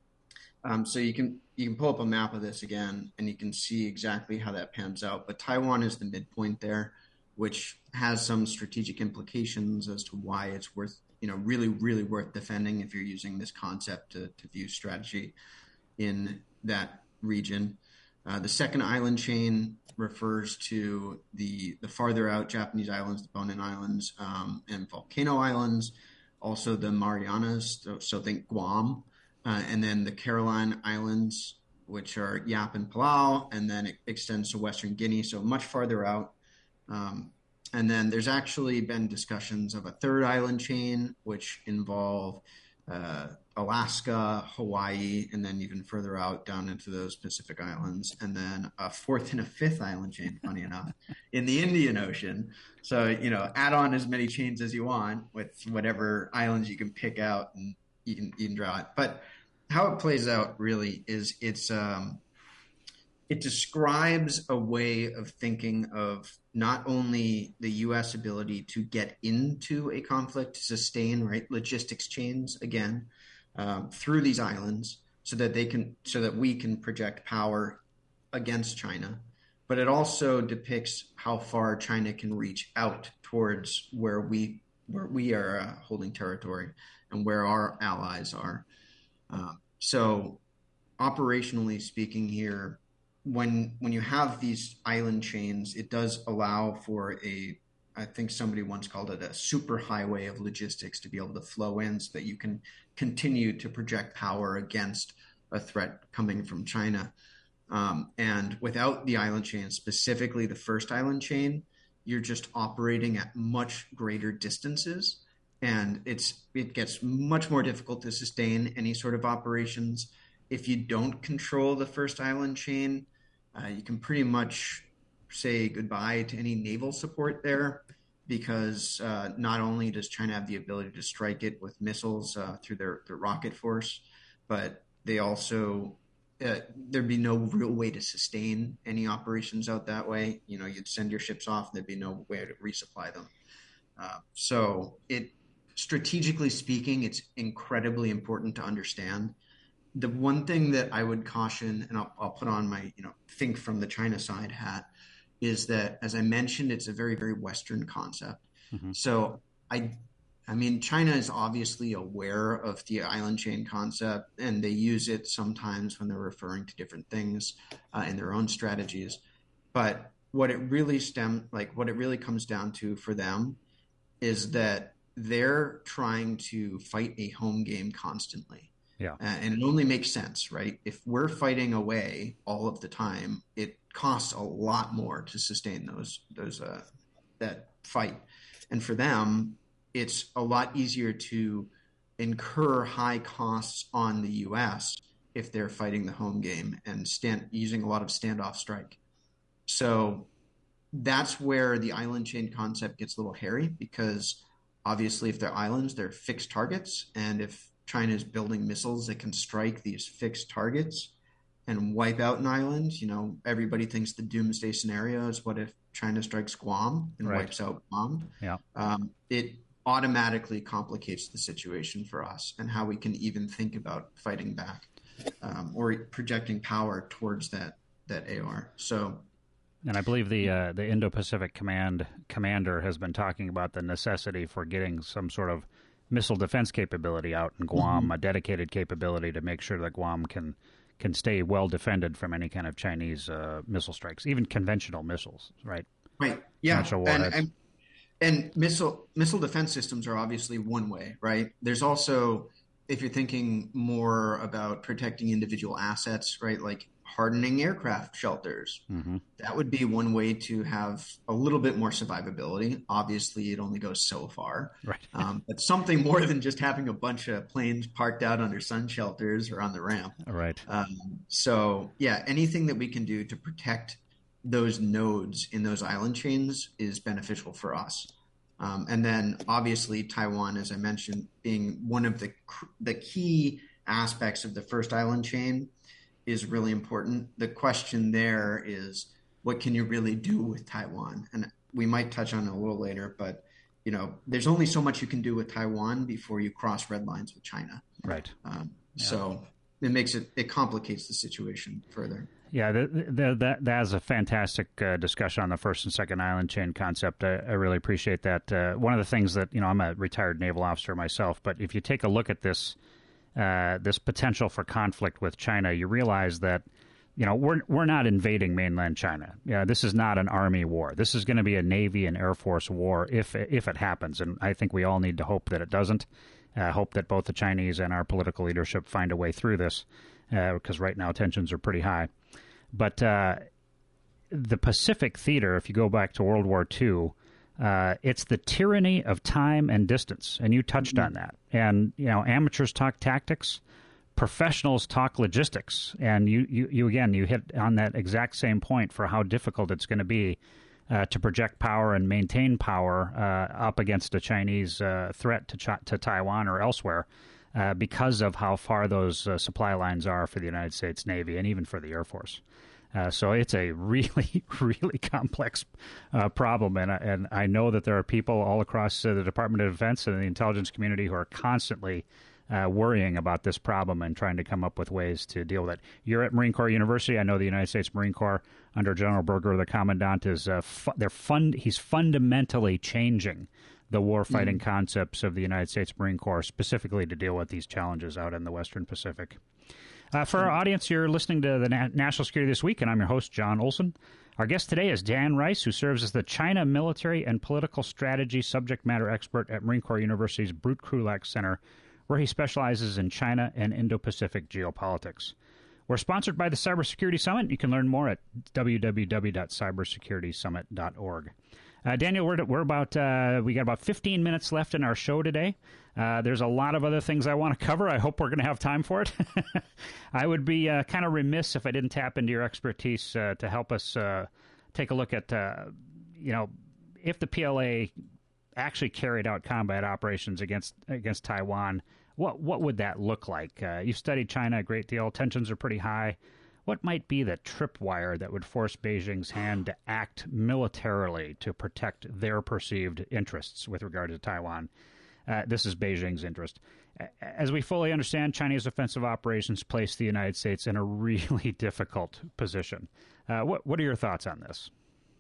Um, so you can you can pull up a map of this again, and you can see exactly how that pans out. But Taiwan is the midpoint there, which has some strategic implications as to why it's worth you know really really worth defending if you're using this concept to, to view strategy in that region. Uh, the second island chain refers to the the farther out Japanese islands, the Bonin Islands, um, and Volcano Islands, also the Marianas, so, so think Guam, uh, and then the Caroline Islands, which are Yap and Palau, and then it extends to Western Guinea, so much farther out. Um, and then there's actually been discussions of a third island chain, which involve uh, Alaska, Hawaii, and then even further out down into those Pacific Islands, and then a fourth and a fifth island chain, funny enough, in the Indian Ocean. So, you know, add on as many chains as you want with whatever islands you can pick out, and you can, you can draw it. But how it plays out really is it's um, it describes a way of thinking of not only the U S ability to get into a conflict, to sustain, right, logistics chains again, Um, through these islands, so that they can, so that we can project power against China, but it also depicts how far China can reach out towards where we where we are uh, holding territory and where our allies are. Uh, so, operationally speaking, here, when when you have these island chains, it does allow for a I think somebody once called it a super highway of logistics to be able to flow in so that you can continue to project power against a threat coming from China. Um, and without the island chain, specifically the first island chain, you're just operating at much greater distances. And it's it gets much more difficult to sustain any sort of operations. If you don't control the first island chain, uh, you can pretty much say goodbye to any naval support there, because uh, not only does China have the ability to strike it with missiles uh, through their, their rocket force, but they also, uh, there'd be no real way to sustain any operations out that way. You know, you'd send your ships off, there'd be no way to resupply them. Uh, so it, strategically speaking, it's incredibly important to understand. The one thing that I would caution, and I'll, I'll put on my, you know, think from the China side hat, is that, as I mentioned, it's a very, very Western concept. Mm-hmm. So I, I mean, China is obviously aware of the island chain concept, and they use it sometimes when they're referring to different things uh, in their own strategies. But what it really stem, like what it really comes down to for them is that they're trying to fight a home game constantly. Yeah. Uh, and it only makes sense, right? If we're fighting away all of the time, it costs a lot more to sustain those those uh, that fight. And for them, it's a lot easier to incur high costs on the U S if they're fighting the home game and stand, using a lot of standoff strike. So that's where the island chain concept gets a little hairy, because obviously if they're islands, they're fixed targets. And if China is building missiles that can strike these fixed targets and wipe out an island, you know, everybody thinks the doomsday scenario is what if China strikes Guam and right. wipes out Guam. Yeah. Um, it automatically complicates the situation for us and how we can even think about fighting back um, or projecting power towards that that A R. So, and I believe the uh, the Indo-Pacific Command commander has been talking about the necessity for getting some sort of missile defense capability out in Guam, mm-hmm. a dedicated capability to make sure that Guam can can stay well defended from any kind of Chinese uh, missile strikes, even conventional missiles, right? Right. Yeah. And, and, and missile missile defense systems are obviously one way, right? There's also, if you're thinking more about protecting individual assets, right, like hardening aircraft shelters, mm-hmm. that would be one way to have a little bit more survivability. Obviously, it only goes so far. Right. um, but something more than just having a bunch of planes parked out under sun shelters or on the ramp. Right. Um, so, yeah, anything that we can do to protect those nodes in those island chains is beneficial for us. Um, and then obviously Taiwan, as I mentioned, being one of the the key aspects of the first island chain is really important. The question there is, what can you really do with Taiwan? And we might touch on it a little later, but you know, there's only so much you can do with Taiwan before you cross red lines with China. Right. Um, yeah. So it makes it, it complicates the situation further. Yeah, the, the, that that is a fantastic uh, discussion on the first and second island chain concept. I, I really appreciate that. Uh, one of the things that, you know, I'm a retired naval officer myself, but if you take a look at this uh, this potential for conflict with China, you realize that, you know, we're we're not invading mainland China. Yeah, this is not an army war. This is going to be a Navy and Air Force war if if it happens, and I think we all need to hope that it doesn't. Uh, hope that both the Chinese and our political leadership find a way through this, because uh, right now tensions are pretty high. But uh, the Pacific theater, if you go back to World War Two, uh, it's the tyranny of time and distance, and you touched mm-hmm. on that. And, you know, amateurs talk tactics, professionals talk logistics, and you, you, you again, you hit on that exact same point for how difficult it's going to be uh, to project power and maintain power uh, up against a Chinese uh, threat to, Ch- to Taiwan or elsewhere. Uh, because of how far those uh, supply lines are for the United States Navy and even for the Air Force. Uh, so it's a really, really complex uh, problem. And, and I know that there are people all across uh, the Department of Defense and the intelligence community who are constantly uh, worrying about this problem and trying to come up with ways to deal with it. You're at Marine Corps University. I know the United States Marine Corps under General Berger, the Commandant, is uh, fu- they're fun- he's fundamentally changing the warfighting mm. concepts of the United States Marine Corps, specifically to deal with these challenges out in the Western Pacific. Uh, for our audience, you're listening to the Na- National Security This Week, and I'm your host, John Olson. Our guest today is Dan Rice, who serves as the China Military and Political Strategy Subject Matter Expert at Marine Corps University's Brute Krulak Center, where he specializes in China and Indo-Pacific geopolitics. We're sponsored by the Cybersecurity Summit. You can learn more at w w w dot cybersecurity summit dot org. Uh, Daniel, we're, we're about uh, we got about fifteen minutes left in our show today. Uh, there's a lot of other things I want to cover. I hope we're going to have time for it. I would be uh, kind of remiss if I didn't tap into your expertise uh, to help us uh, take a look at, uh, you know, if the P L A actually carried out combat operations against against Taiwan. What what would that look like? Uh, you've studied China a great deal. Tensions are pretty high. What might be the tripwire that would force Beijing's hand to act militarily to protect their perceived interests with regard to Taiwan? Uh, this is Beijing's interest. As we fully understand, Chinese offensive operations place the United States in a really difficult position. Uh, what what are your thoughts on this?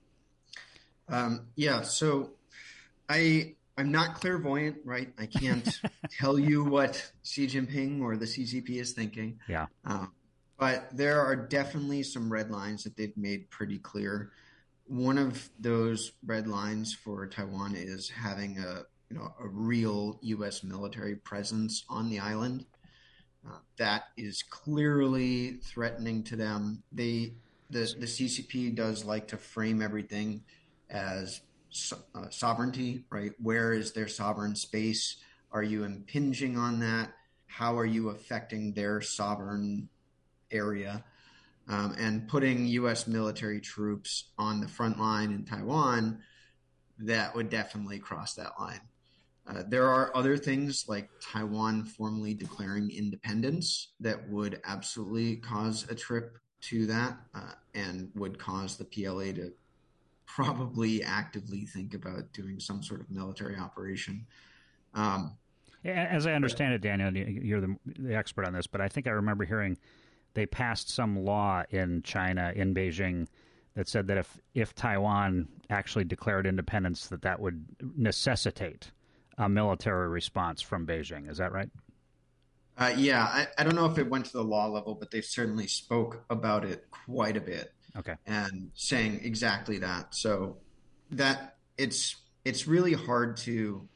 Um, yeah, so I I'm not clairvoyant, right? I can't tell you what Xi Jinping or the C C P is thinking. Yeah. Um, But there are definitely some red lines that they've made pretty clear. One of those red lines for Taiwan is having a you know a real U S military presence on the island. Uh, that is clearly threatening to them. They the the C C P does like to frame everything as so, uh, sovereignty, right? Where is their sovereign space? Are you impinging on that? How are you affecting their sovereign area? Um, and putting U S military troops on the front line in Taiwan, that would definitely cross that line. Uh, there are other things like Taiwan formally declaring independence that would absolutely cause a trip to that uh, and would cause the P L A to probably actively think about doing some sort of military operation. Um, As I understand it, Daniel, you're the, the expert on this, but I think I remember hearing they passed some law in China, in Beijing, that said that if, if Taiwan actually declared independence, that that would necessitate a military response from Beijing. Is that right? Uh, yeah, I, I don't know if it went to the law level, but they certainly spoke about it quite a bit. Okay. And saying exactly that. So that it's it's really hard to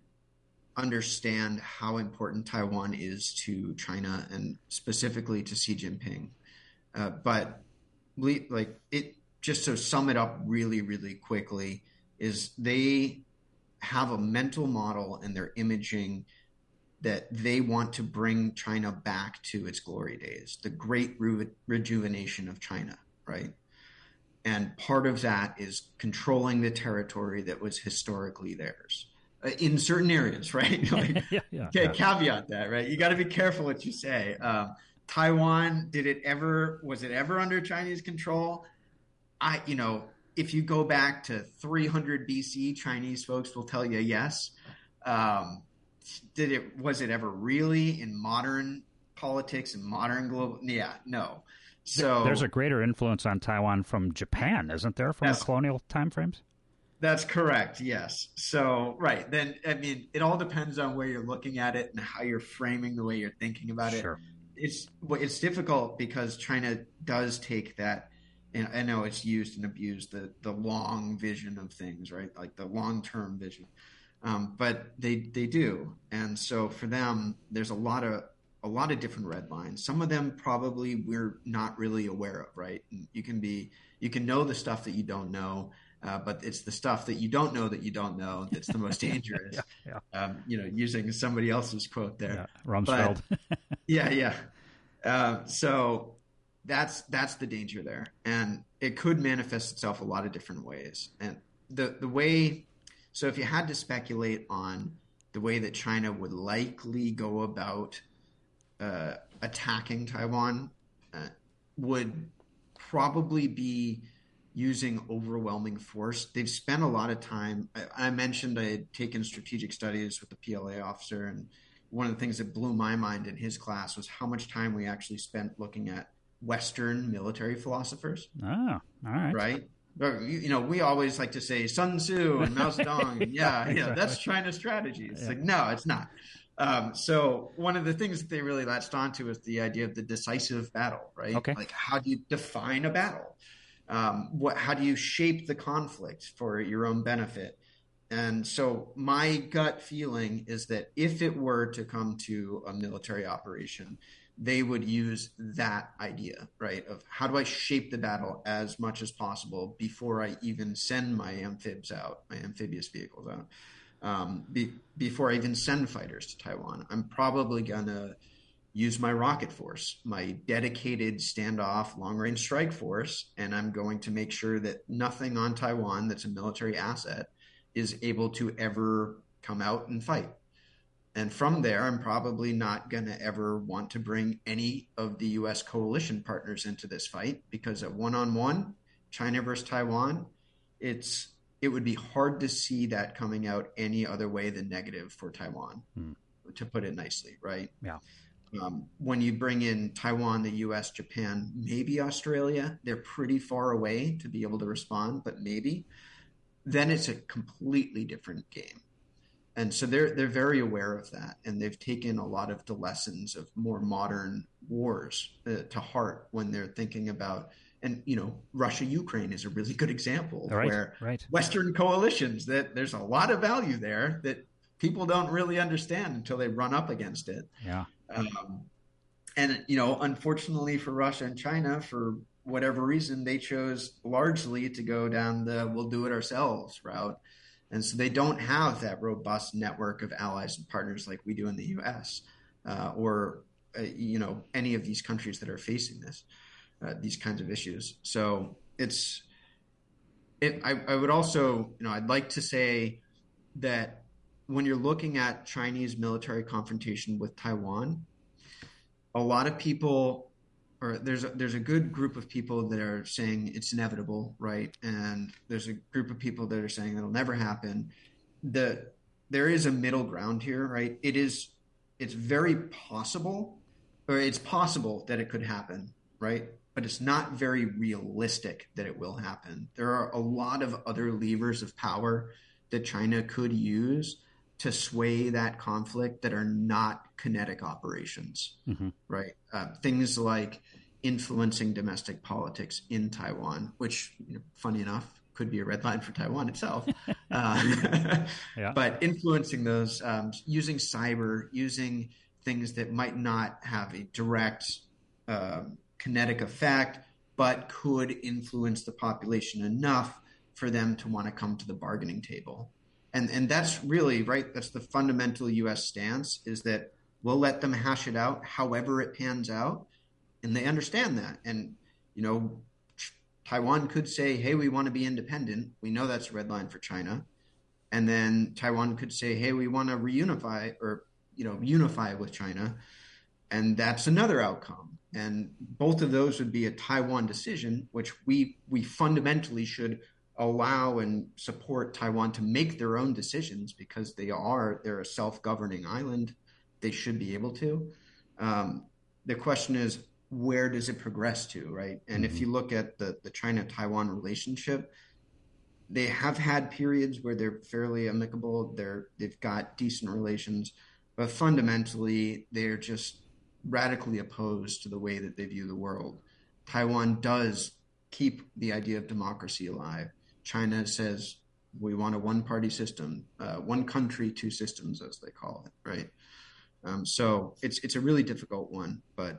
understand how important Taiwan is to China and specifically to Xi Jinping. Uh, but like it, just to sum it up really, really quickly, is they have a mental model and they're imaging that they want to bring China back to its glory days, the great re- rejuvenation of China, right? And part of that is controlling the territory that was historically theirs in certain areas, right? Like, yeah, yeah, okay, yeah. Caveat that, right? You got to be careful what you say. Um, Taiwan, did it ever, was it ever under Chinese control? I, you know, if you go back to three hundred B C, Chinese folks will tell you yes. Um, did it, was it ever really in modern politics and modern global? Yeah, no. So there's a greater influence on Taiwan from Japan, isn't there, from the colonial timeframes? That's correct. Yes. So, right. Then, I mean, it all depends on where you're looking at it and how you're framing the way you're thinking about it. Sure. It's, it's difficult because China does take that, and I know it's used and abused, the, the long vision of things, right? Like the long-term vision. Um, but they, they do. And so for them, there's a lot of, a lot of different red lines. Some of them probably we're not really aware of, right? And you can be, you can know the stuff that you don't know. Uh, but it's the stuff that you don't know that you don't know that's the most dangerous. yeah, yeah. Um, you know, using somebody else's quote there. Yeah, Rumsfeld. But, yeah, yeah. Uh, so that's that's the danger there, and it could manifest itself a lot of different ways. And the the way, so if you had to speculate on the way that China would likely go about uh, attacking Taiwan, uh, would probably be using overwhelming force. They've spent a lot of time. I, I mentioned I had taken strategic studies with the P L A officer, and one of the things that blew my mind in his class was how much time we actually spent looking at Western military philosophers. Oh, all right. Right? But, you know, we always like to say Sun Tzu and Mao Zedong. And yeah, exactly. yeah, that's China's strategy. It's yeah. like, no, it's not. Um, so one of the things that they really latched onto is the idea of the decisive battle, right? Okay. Like, how do you define a battle? Um, what, how do you shape the conflict for your own benefit? And so my gut feeling is that if it were to come to a military operation, they would use that idea, right? Of how do I shape the battle as much as possible before I even send my amphibs out, my amphibious vehicles out, um, be, before I even send fighters to Taiwan. I'm probably going to use my rocket force, my dedicated standoff long-range strike force, and I'm going to make sure that nothing on Taiwan that's a military asset is able to ever come out and fight. And from there, I'm probably not going to ever want to bring any of the U S coalition partners into this fight, because at one-on-one, China versus Taiwan, it's it would be hard to see that coming out any other way than negative for Taiwan, hmm. to put it nicely, right? Yeah. Um, when you bring in Taiwan, the U S, Japan, maybe Australia, they're pretty far away to be able to respond, but maybe, then it's a completely different game. And so they're they're very aware of that, and they've taken a lot of the lessons of more modern wars uh, to heart when they're thinking about, and you know, Russia-Ukraine is a really good example right, where right. Western coalitions, that there's a lot of value there that people don't really understand until they run up against it. Yeah. Um, and, you know, unfortunately for Russia and China, for whatever reason, they chose largely to go down the we'll do it ourselves route. And so they don't have that robust network of allies and partners like we do in the U S uh, or, uh, you know, any of these countries that are facing this, uh, these kinds of issues. So it's, it, I, I would also, you know, I'd like to say that when you're looking at Chinese military confrontation with Taiwan, a lot of people, or there's a, there's a good group of people that are saying it's inevitable, right? And there's a group of people that are saying it'll never happen. The there is a middle ground here, right? It is it's very possible, or it's possible that it could happen, right? But it's not very realistic that it will happen. There are a lot of other levers of power that China could use to sway that conflict that are not kinetic operations, mm-hmm. right? Uh, things like influencing domestic politics in Taiwan, which, you know, funny enough, could be a red line for Taiwan itself. uh, yeah. But influencing those, um, using cyber, using things that might not have a direct uh, kinetic effect, but could influence the population enough for them to want to come to the bargaining table. And and that's really, right, that's the fundamental U S stance, is that we'll let them hash it out however it pans out. And they understand that. And, you know, Taiwan could say, hey, we want to be independent. We know that's a red line for China. And then Taiwan could say, hey, we want to reunify or, you know, unify with China. And that's another outcome. And both of those would be a Taiwan decision, which we we fundamentally should allow and support Taiwan to make their own decisions, because they are, they're a self-governing island. They should be able to. Um, the question is, where does it progress to, right? And mm-hmm. if you look at the, the China-Taiwan relationship, they have had periods where they're fairly amicable. They're, they've got decent relations, but fundamentally, they're just radically opposed to the way that they view the world. Taiwan does keep the idea of democracy alive. China says we want a one-party system, uh, one country, two systems, as they call it, right? Um, so it's it's a really difficult one, but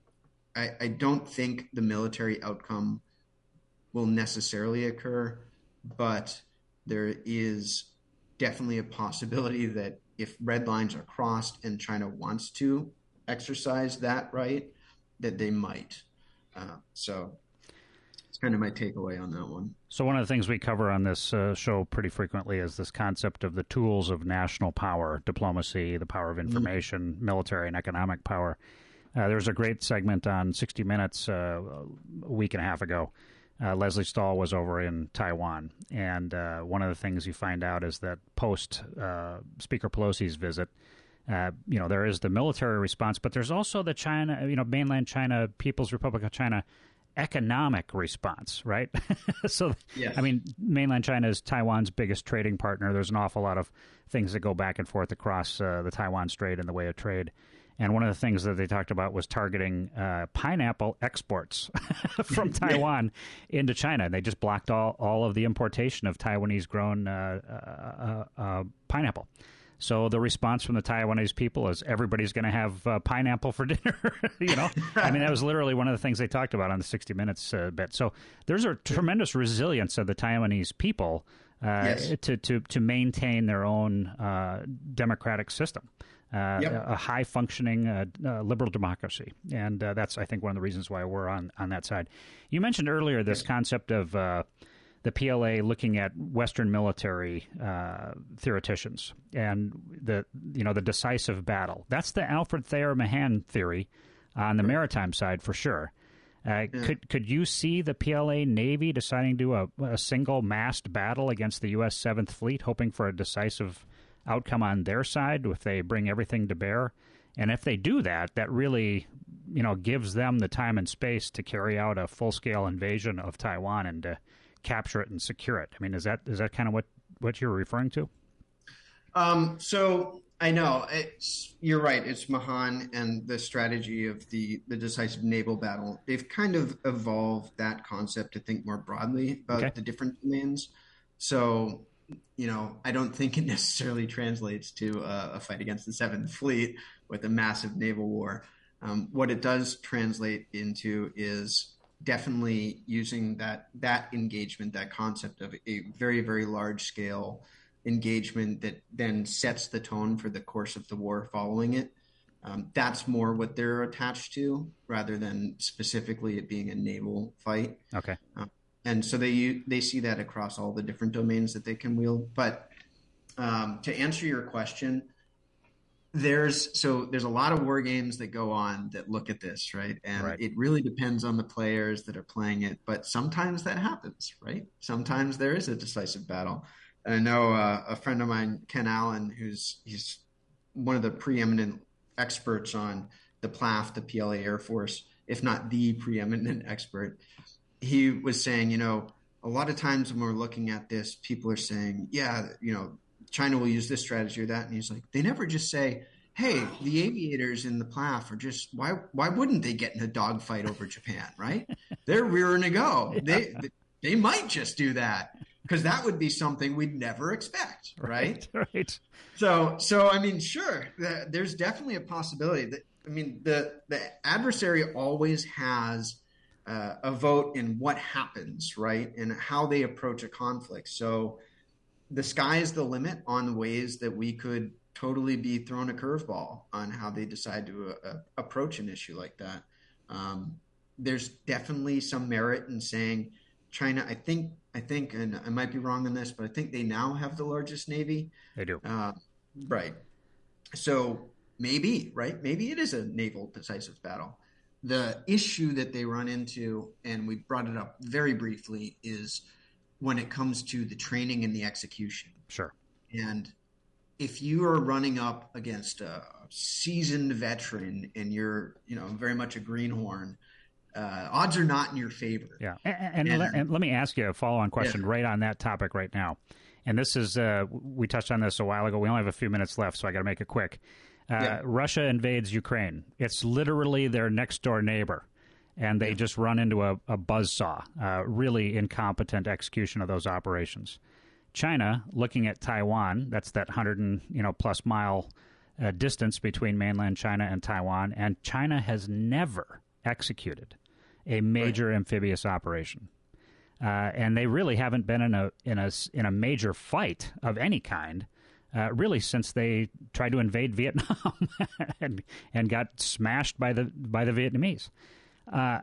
I, I don't think the military outcome will necessarily occur, but there is definitely a possibility that if red lines are crossed and China wants to exercise that right, that they might. Uh, so it's kind of my takeaway on that one. So one of the things we cover on this uh, show pretty frequently is this concept of the tools of national power, diplomacy, the power of information, mm-hmm. military and economic power. Uh, there was a great segment on sixty minutes uh, a week and a half ago. Uh, Leslie Stahl was over in Taiwan, and uh, one of the things you find out is that post uh, Speaker Pelosi's visit, uh, you know, there is the military response, but there's also the China, you know, mainland China, People's Republic of China economic response, right? so, yes. I mean, mainland China is Taiwan's biggest trading partner. There's an awful lot of things that go back and forth across uh, the Taiwan Strait in the way of trade. And one of the things that they talked about was targeting uh, pineapple exports from Taiwan into China. They just blocked all, all of the importation of Taiwanese-grown uh, uh, uh, pineapple. So the response from the Taiwanese people is everybody's going to have uh, pineapple for dinner. you know, I mean, that was literally one of the things they talked about on the sixty minutes uh, bit. So there's a tremendous resilience of the Taiwanese people uh, yes. to, to, to maintain their own uh, democratic system. Uh, yep. a, a high-functioning uh, uh, liberal democracy. And uh, that's, I think, one of the reasons why we're on, on that side. You mentioned earlier this yes. concept of uh, the P L A looking at Western military uh, theoreticians and the, you know, the decisive battle. That's the Alfred Thayer Mahan theory on the right. maritime side, for sure. Uh, yeah. Could could you see the P L A Navy deciding to do a, a single-massed battle against the U S seventh Fleet, hoping for a decisive outcome on their side if they bring everything to bear? And if they do that, that really, you know, gives them the time and space to carry out a full-scale invasion of Taiwan and to capture it and secure it. I mean, is that is that kind of what, what you're referring to? Um, so I know it's you're right. It's Mahan and the strategy of the, the decisive naval battle. They've kind of evolved that concept to think more broadly about okay. the different domains. So, you know, I don't think it necessarily translates to a, a fight against the seventh Fleet with a massive naval war. Um, what it does translate into is definitely using that that engagement, that concept of a very, very large scale engagement that then sets the tone for the course of the war following it. Um, that's more what they're attached to rather than specifically it being a naval fight. Okay. Uh, and so they they see that across all the different domains that they can wield. But um, to answer your question, there's so there's a lot of war games that go on that look at this, right? And right. it really depends on the players that are playing it. But sometimes that happens, right? Sometimes there is a decisive battle. And I know uh, a friend of mine, Ken Allen, who's he's one of the preeminent experts on the P L A F, the P L A Air Force, if not the preeminent expert. He was saying, you know, a lot of times when we're looking at this, people are saying, yeah, you know, China will use this strategy or that. And he's like, they never just say, hey, the aviators in the P L A F are just, why why wouldn't they get in a dogfight over Japan, right? They're rearing to go. Yeah. They, they might just do that because that would be something we'd never expect, right? Right. right. So, so I mean, sure, the, there's definitely a possibility that, I mean, the, the adversary always has uh, a vote in what happens, right? And how they approach a conflict. So the sky is the limit on the ways that we could totally be thrown a curveball on how they decide to uh, approach an issue like that. Um, there's definitely some merit in saying China, I think, I think, and I might be wrong on this, but I think they now have the largest Navy. They do. Uh, right. So maybe, right? Maybe it is a naval decisive battle. The issue that they run into, and we brought it up very briefly, is when it comes to the training and the execution. Sure. And if you are running up against a seasoned veteran and you're, you know, very much a greenhorn, uh, odds are not in your favor. Yeah. And, and, and, let, and let me ask you a follow-on question yeah. right on that topic right now. And this is, uh, we touched on this a while ago. We only have a few minutes left, so I got to make it quick. Uh, yeah. Russia invades Ukraine. It's literally their next-door neighbor. And they just run into a, a buzzsaw, uh, really incompetent execution of those operations. China, looking at Taiwan, that's that one hundred and, you know, plus mile uh, distance between mainland China and Taiwan, and China has never executed a major right. amphibious operation. Uh, and they really haven't been in a in a in a major fight of any kind, uh, really, since they tried to invade Vietnam and and got smashed by the by the Vietnamese. Uh,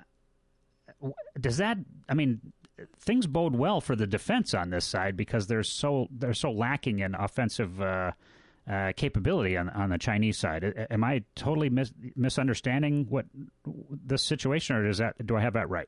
does that? I mean, things bode well for the defense on this side because they're so they're so lacking in offensive uh, uh, capability on on the Chinese side. Am I totally mis- misunderstanding what this situation, or does that do I have that right?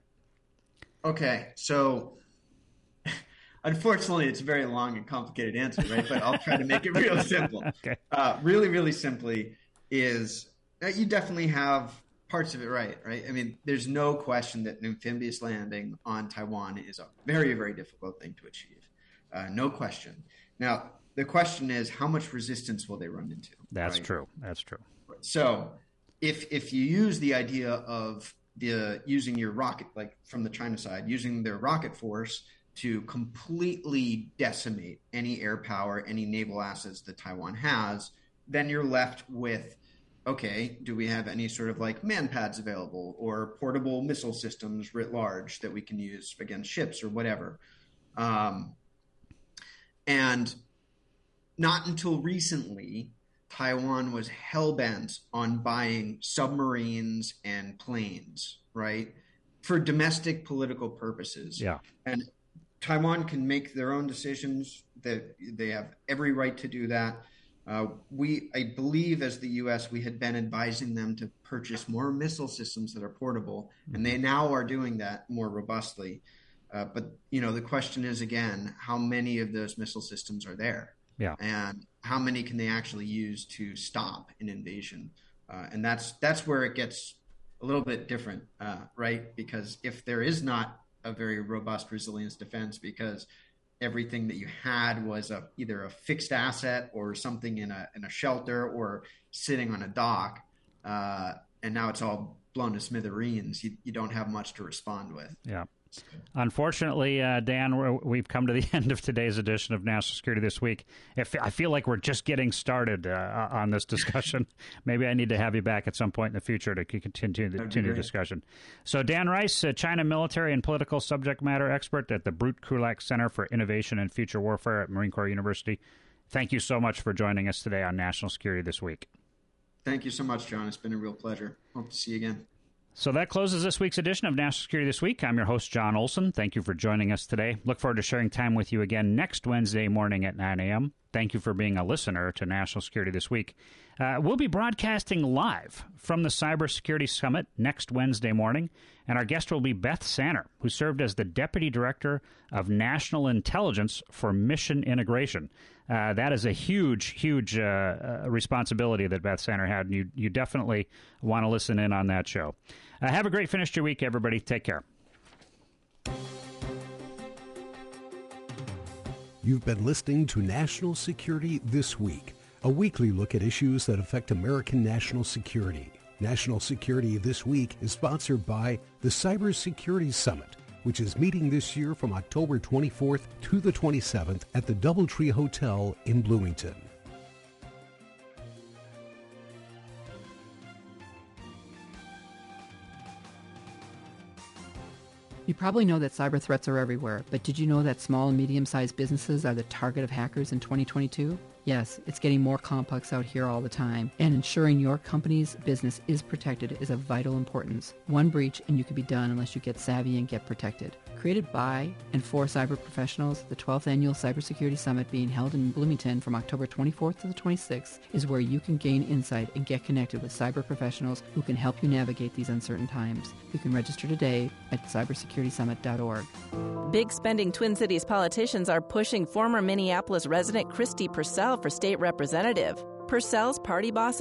Okay, so unfortunately, it's a very long and complicated answer, right? But I'll try to make it real simple. Okay, uh, really, really simply is uh, you definitely have parts of it right, right? I mean, there's no question that an amphibious landing on Taiwan is a very, very difficult thing to achieve. Uh, no question. Now, the question is, how much resistance will they run into? That's right? true. That's true. So if if you use the idea of the using your rocket, like from the China side, using their rocket force to completely decimate any air power, any naval assets that Taiwan has, then you're left with, okay, do we have any sort of like man pads available or portable missile systems writ large that we can use against ships or whatever? Um, and not until recently, Taiwan was hell-bent on buying submarines and planes, right, for domestic political purposes. Yeah. And Taiwan can make their own decisions. That they have every right to do that. Uh, we, I believe, as the U S, we had been advising them to purchase more missile systems that are portable, mm-hmm. and they now are doing that more robustly. Uh, but, you know, the question is, again, how many of those missile systems are there? Yeah. And how many can they actually use to stop an invasion? Uh, and that's that's where it gets a little bit different, uh, right? Because if there is not a very robust resilience defense because everything that you had was a, either a fixed asset or something in a in a shelter or sitting on a dock, uh, and now it's all blown to smithereens, you, you don't have much to respond with. Yeah. Unfortunately, uh, Dan, we're, we've come to the end of today's edition of National Security This Week. If, I feel like we're just getting started uh, on this discussion. Maybe I need to have you back at some point in the future to continue the continue discussion. So Dan Rice, a China military and political subject matter expert at the Brute Krulak Center for Innovation and Future Warfare at Marine Corps University. Thank you so much for joining us today on National Security This Week. Thank you so much, John. It's been a real pleasure. Hope to see you again. So that closes this week's edition of National Security This Week. I'm your host, John Olson. Thank you for joining us today. Look forward to sharing time with you again next Wednesday morning at nine a.m. Thank you for being a listener to National Security This Week. Uh, we'll be broadcasting live from the Cybersecurity Summit next Wednesday morning, and our guest will be Beth Sanner, who served as the Deputy Director of National Intelligence for Mission Integration. Uh, that is a huge, huge uh, uh, responsibility that Beth Sanner had, and you, you definitely want to listen in on that show. Uh, have a great finish to your week, everybody. Take care. You've been listening to National Security This Week, a weekly look at issues that affect American national security. National Security This Week is sponsored by the Cybersecurity Summit, which is meeting this year from October twenty-fourth to the twenty-seventh at the Doubletree Hotel in Bloomington. You probably know that cyber threats are everywhere, but did you know that small and medium-sized businesses are the target of hackers in twenty twenty-two? Yes, it's getting more complex out here all the time, and ensuring your company's business is protected is of vital importance. One breach and you could be done unless you get savvy and get protected. Created by and for cyber professionals, the twelfth Annual Cybersecurity Summit being held in Bloomington from October twenty-fourth to the twenty-sixth is where you can gain insight and get connected with cyber professionals who can help you navigate these uncertain times. You can register today at cybersecurity summit dot org. Big spending Twin Cities politicians are pushing former Minneapolis resident Christy Purcell for state representative. Purcell's party bosses